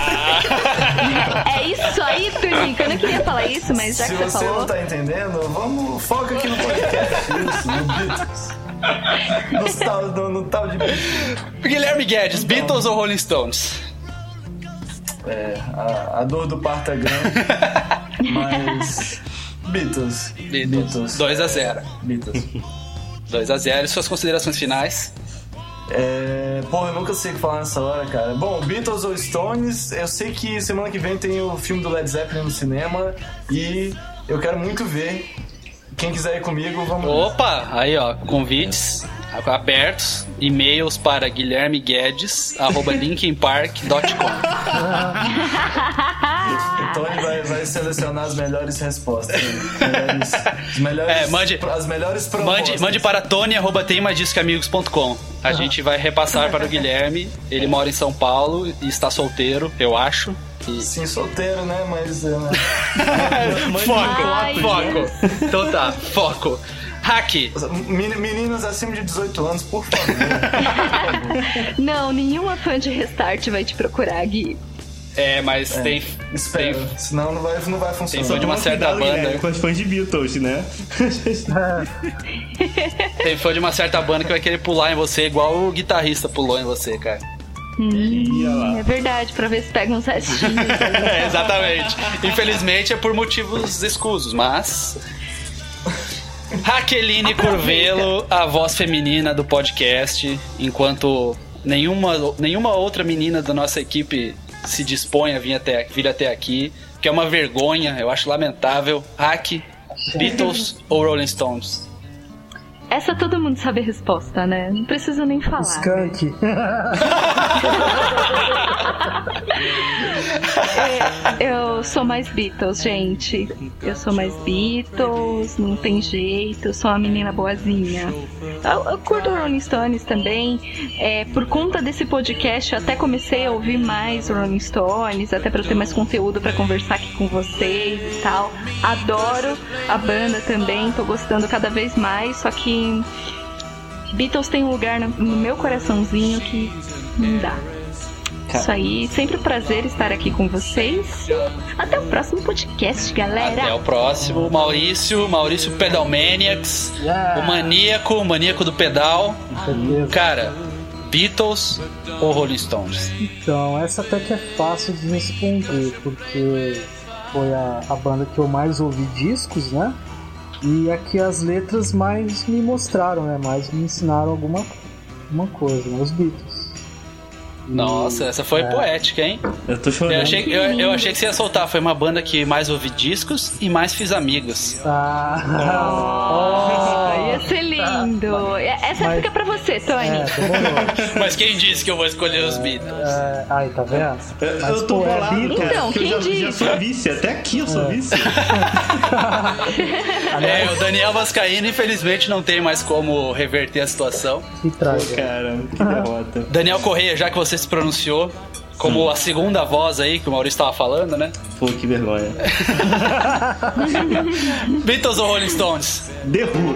H: É isso aí, Tunico. Eu não queria falar isso, mas já
I: Se
H: que você
I: você
H: falou.
I: não tá entendendo, vamos, foca aqui no podcast. Isso, no Beatles. Nostal, no, no tal de...
D: Guilherme Guedes, Beatles ou Rolling Stones?
I: É, a, a dor do parto é grande, mas... Beatles.
D: Beatles. dois a zero.
I: Beatles.
D: dois a zero. E suas considerações finais?
I: É... Pô, eu nunca sei o que falar nessa hora, cara. Bom, Beatles ou Stones, eu sei que semana que vem tem o filme do Led Zeppelin no cinema e eu quero muito ver. Quem quiser ir comigo, vamos lá.
D: Opa, aí ó, convites abertos, e-mails para guilherme guedes arroba linkin park ponto com.
I: O Tony vai, vai selecionar as melhores respostas, né? melhores, os melhores,
D: é, mande,
I: as melhores propostas.
D: Mande, mande para tony arroba tem mais disco que amigos ponto com. A gente vai repassar para o Guilherme. Ele mora em São Paulo e está solteiro, eu acho. E...
I: Sim, solteiro, né? Mas... É, né?
D: Foco,
H: Ai,
D: foco. Então tá, foco. Hack.
I: Meninas acima de dezoito anos, por favor.
H: Não, nenhuma fã de Restart vai te procurar, Gui.
D: É, mas é, tem...
I: Espero,
D: tem,
I: senão não vai, não vai funcionar.
D: Tem fã de uma certa banda...
F: Guilherme, com os fãs de Beatles, né?
D: Tem fã de uma certa banda que vai querer pular em você igual o guitarrista pulou em você, cara.
H: Hum, é verdade, pra ver se pega uns restinhos.
D: É, exatamente. Infelizmente é por motivos escusos, mas... Raqueline Curvelo, a voz feminina do podcast, enquanto nenhuma, nenhuma outra menina da nossa equipe se dispõe a vir até, vir até aqui, que é uma vergonha, eu acho lamentável. Hack, Beatles ou Rolling Stones?
H: Essa todo mundo sabe a resposta, né? Não precisa nem falar.
G: Skank.
H: É, eu sou mais Beatles, gente. Eu sou mais Beatles, não tem jeito, eu sou uma menina boazinha. Eu, eu curto Rolling Stones também. É, por conta desse podcast, eu até comecei a ouvir mais Rolling Stones, até pra eu ter mais conteúdo pra conversar aqui com vocês e tal. Adoro a banda também, tô gostando cada vez mais, só que Beatles tem um lugar no, no meu coraçãozinho que não dá. Isso aí, sempre um prazer estar aqui com vocês. Até o próximo podcast, galera.
D: Até o próximo, Maurício, Maurício Pedalmaniacs, yeah. O maníaco, o maníaco do pedal. Cara, Beatles ou Rolling Stones?
G: Então, essa até que é fácil de responder, porque foi a, a banda que eu mais ouvi discos, né? E aqui as letras mais me mostraram, né? Mais me ensinaram alguma, alguma coisa, né? Os Beatles.
D: Nossa, essa foi é. poética, hein?
F: Eu tô chorando.
D: Eu achei, eu, eu achei que você ia soltar. Foi uma banda que mais ouvi discos e mais fiz amigos.
G: Ah.
H: Oh, ia ser lindo. Essa Mas, fica pra você, Tony.
G: É,
D: Mas quem disse que eu vou escolher os Beatles?
G: É, aí, tá vendo?
F: Eu,
G: Mas,
F: eu tô
G: pô,
F: bolado,
G: é
F: cara,
H: então,
F: porque
H: quem
F: eu já,
H: disse?
F: já sou vice. Até aqui eu sou
G: é.
F: vice.
D: É, o Daniel Vascaíno, infelizmente, não tem mais como reverter a situação.
G: Que traz,
F: Pô, cara, que derrota.
D: Daniel Correia, já que você se pronunciou como hum. a segunda voz aí que o Maurício tava falando, né?
F: Pô, que vergonha.
D: Beatles ou Rolling Stones?
F: The Who.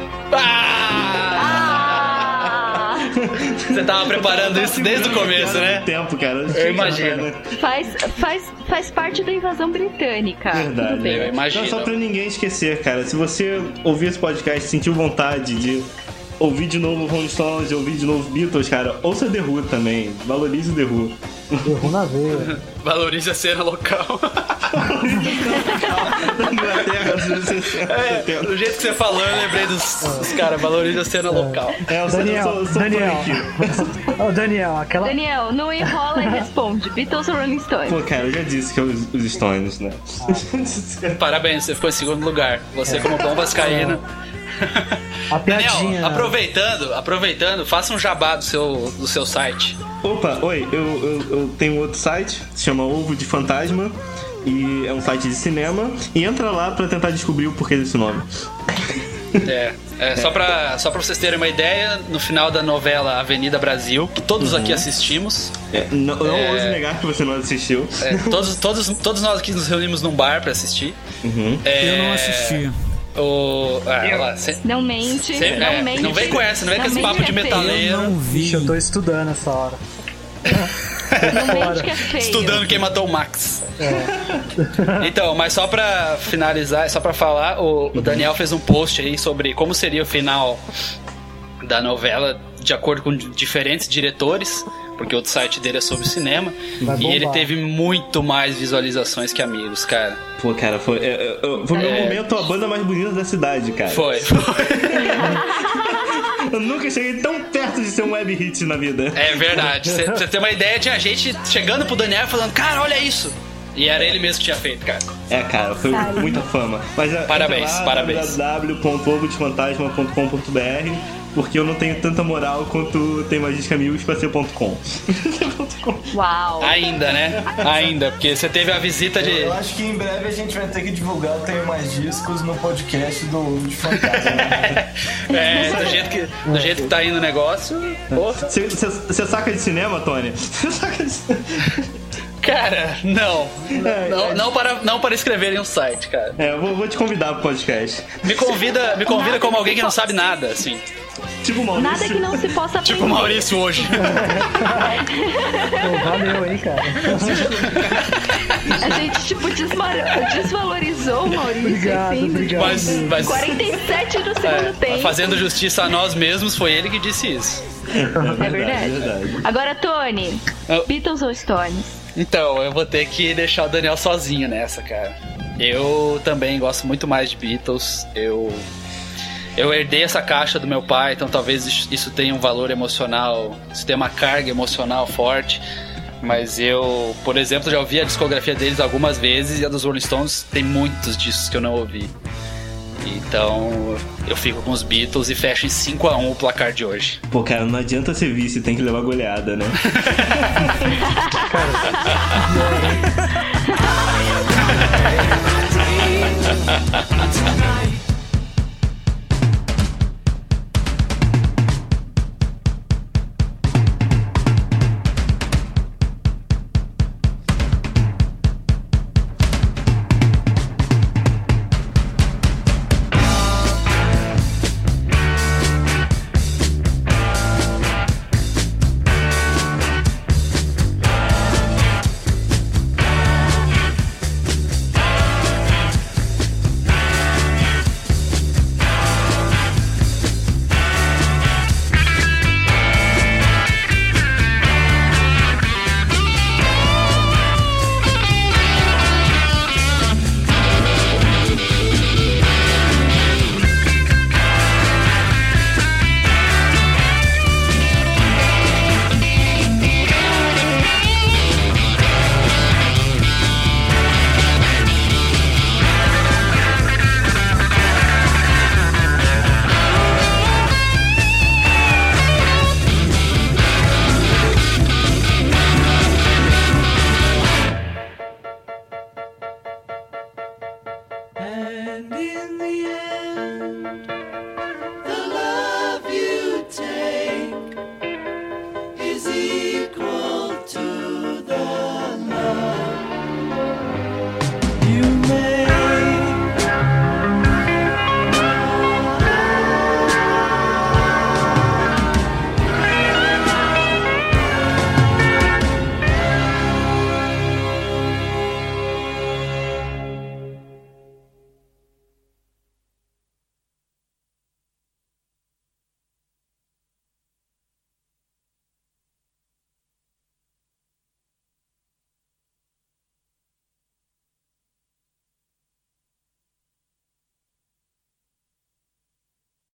D: Ah! Você tava preparando isso desde o começo, né?
F: Tempo, cara.
D: Eu imagino.
H: Faz, faz, faz parte da invasão britânica.
F: Verdade.
H: Tudo bem.
D: Eu imagino.
F: Não, só pra ninguém esquecer, cara. Se você ouvir esse podcast e sentiu vontade de ouvir de novo Rolling Stones, ouvir de novo Beatles, cara, ouça The Who também. Valorize The Who.
G: The Who na veia.
D: Valorize a cena local. É, do jeito que você falou, eu lembrei dos, dos caras. Valorize a cena é. local.
F: É, eu sou,
G: Daniel,
F: eu sou, eu sou
G: Daniel. Oh, Daniel, aquela...
H: Daniel, não enrola e responde. Beatles ou Rolling Stones?
F: Pô, cara, eu já disse que é os, os Stones, né?
G: Ah.
D: Parabéns, você ficou em segundo lugar. Você, como bom vascaíno.
G: A piadinha.
D: Daniel, aproveitando, aproveitando, faça um jabá do seu, do seu site.
F: Opa, oi, eu, eu, eu tenho outro site, se chama Ovo de Fantasma, e é um site de cinema, e entra lá pra tentar descobrir o porquê desse nome.
D: É, é, só, pra, só pra vocês terem uma ideia, no final da novela Avenida Brasil, que todos uhum. aqui assistimos.
F: É, não não é, ouse negar que você não assistiu.
D: É, todos, todos, todos nós aqui nos reunimos num bar pra assistir.
F: Uhum.
E: É, eu não assisti.
D: O, ah, lá, cê,
H: não mente,
D: cê,
H: não
D: é,
H: mente.
D: Não vem com essa, não vem com esse papo de metaleiro.
E: Eu não vi.
G: Vixe, eu tô estudando essa hora.
H: Não mente que é feio.
D: Estudando quem matou o Max.
G: É.
D: Então, mas só pra finalizar, só pra falar, o, o Daniel fez um post aí sobre como seria o final da novela de acordo com diferentes diretores, porque o site dele é sobre cinema.
G: Vai
D: E
G: bombar.
D: ele teve muito mais visualizações que Amigos, cara.
F: Pô, cara, foi, é, é, foi o meu
D: É.
F: momento, a banda mais bonita da cidade, cara.
D: Foi, foi.
F: Eu nunca cheguei tão perto de ser um web hit na vida.
D: É verdade. Você você tem uma ideia de a gente chegando pro Daniel e falando, cara, olha isso. E era ele mesmo que tinha feito, cara.
F: É, cara, foi
H: Cara.
F: muita fama. Mas, é,
D: Parabéns,
F: entra lá,
D: parabéns.
F: w w w ponto ovo de fantasma ponto com ponto b r, porque eu não tenho tanta moral quanto tem mais disco amigos pra ser ponto .com.
H: Uau.
D: Ainda, né? Ainda, porque você teve a visita de...
I: Eu acho que em breve a gente vai ter que divulgar o Tenho Mais Discos no podcast do Ovo de Fantasma. Né?
D: É, do jeito que, do jeito que tá indo o negócio... Pô.
F: Você saca de cinema, Tony? Você saca de cinema?
D: Cara, não.
F: É,
D: Não,
F: é.
D: não, para, não para escrever em um site, cara.
F: É, eu vou, vou te convidar pro podcast.
D: Me convida, me convida como alguém que não sabe nada, assim.
F: Tipo o Maurício.
H: Nada que não se possa aprender.
D: Tipo o Maurício hoje.
G: Pô, valeu aí, cara.
H: A gente, tipo, desmar... desvalorizou o Maurício.
G: Obrigado,
H: assim,
G: obrigado.
D: Mas, mas
H: quarenta e sete do segundo
D: é,
H: tempo.
D: fazendo justiça a nós mesmos, foi ele que disse isso.
H: É verdade.
F: verdade.
H: Agora, Tony,
D: Eu-
H: Beatles ou Stones?
D: Então, eu vou ter que deixar o Daniel sozinho nessa, cara. Eu também gosto muito mais de Beatles. Eu eu herdei essa caixa do meu pai, então talvez isso- isso tenha um valor emocional, isso tenha uma carga emocional forte. Mas eu, por exemplo, já ouvi a discografia deles algumas vezes e a dos Rolling Stones tem muitos discos que eu não ouvi. Então, eu fico com os Beatles e fecho em cinco a um o placar de hoje.
F: Pô, cara, não adianta ser vice, tem que levar goleada, né?
B: And in the end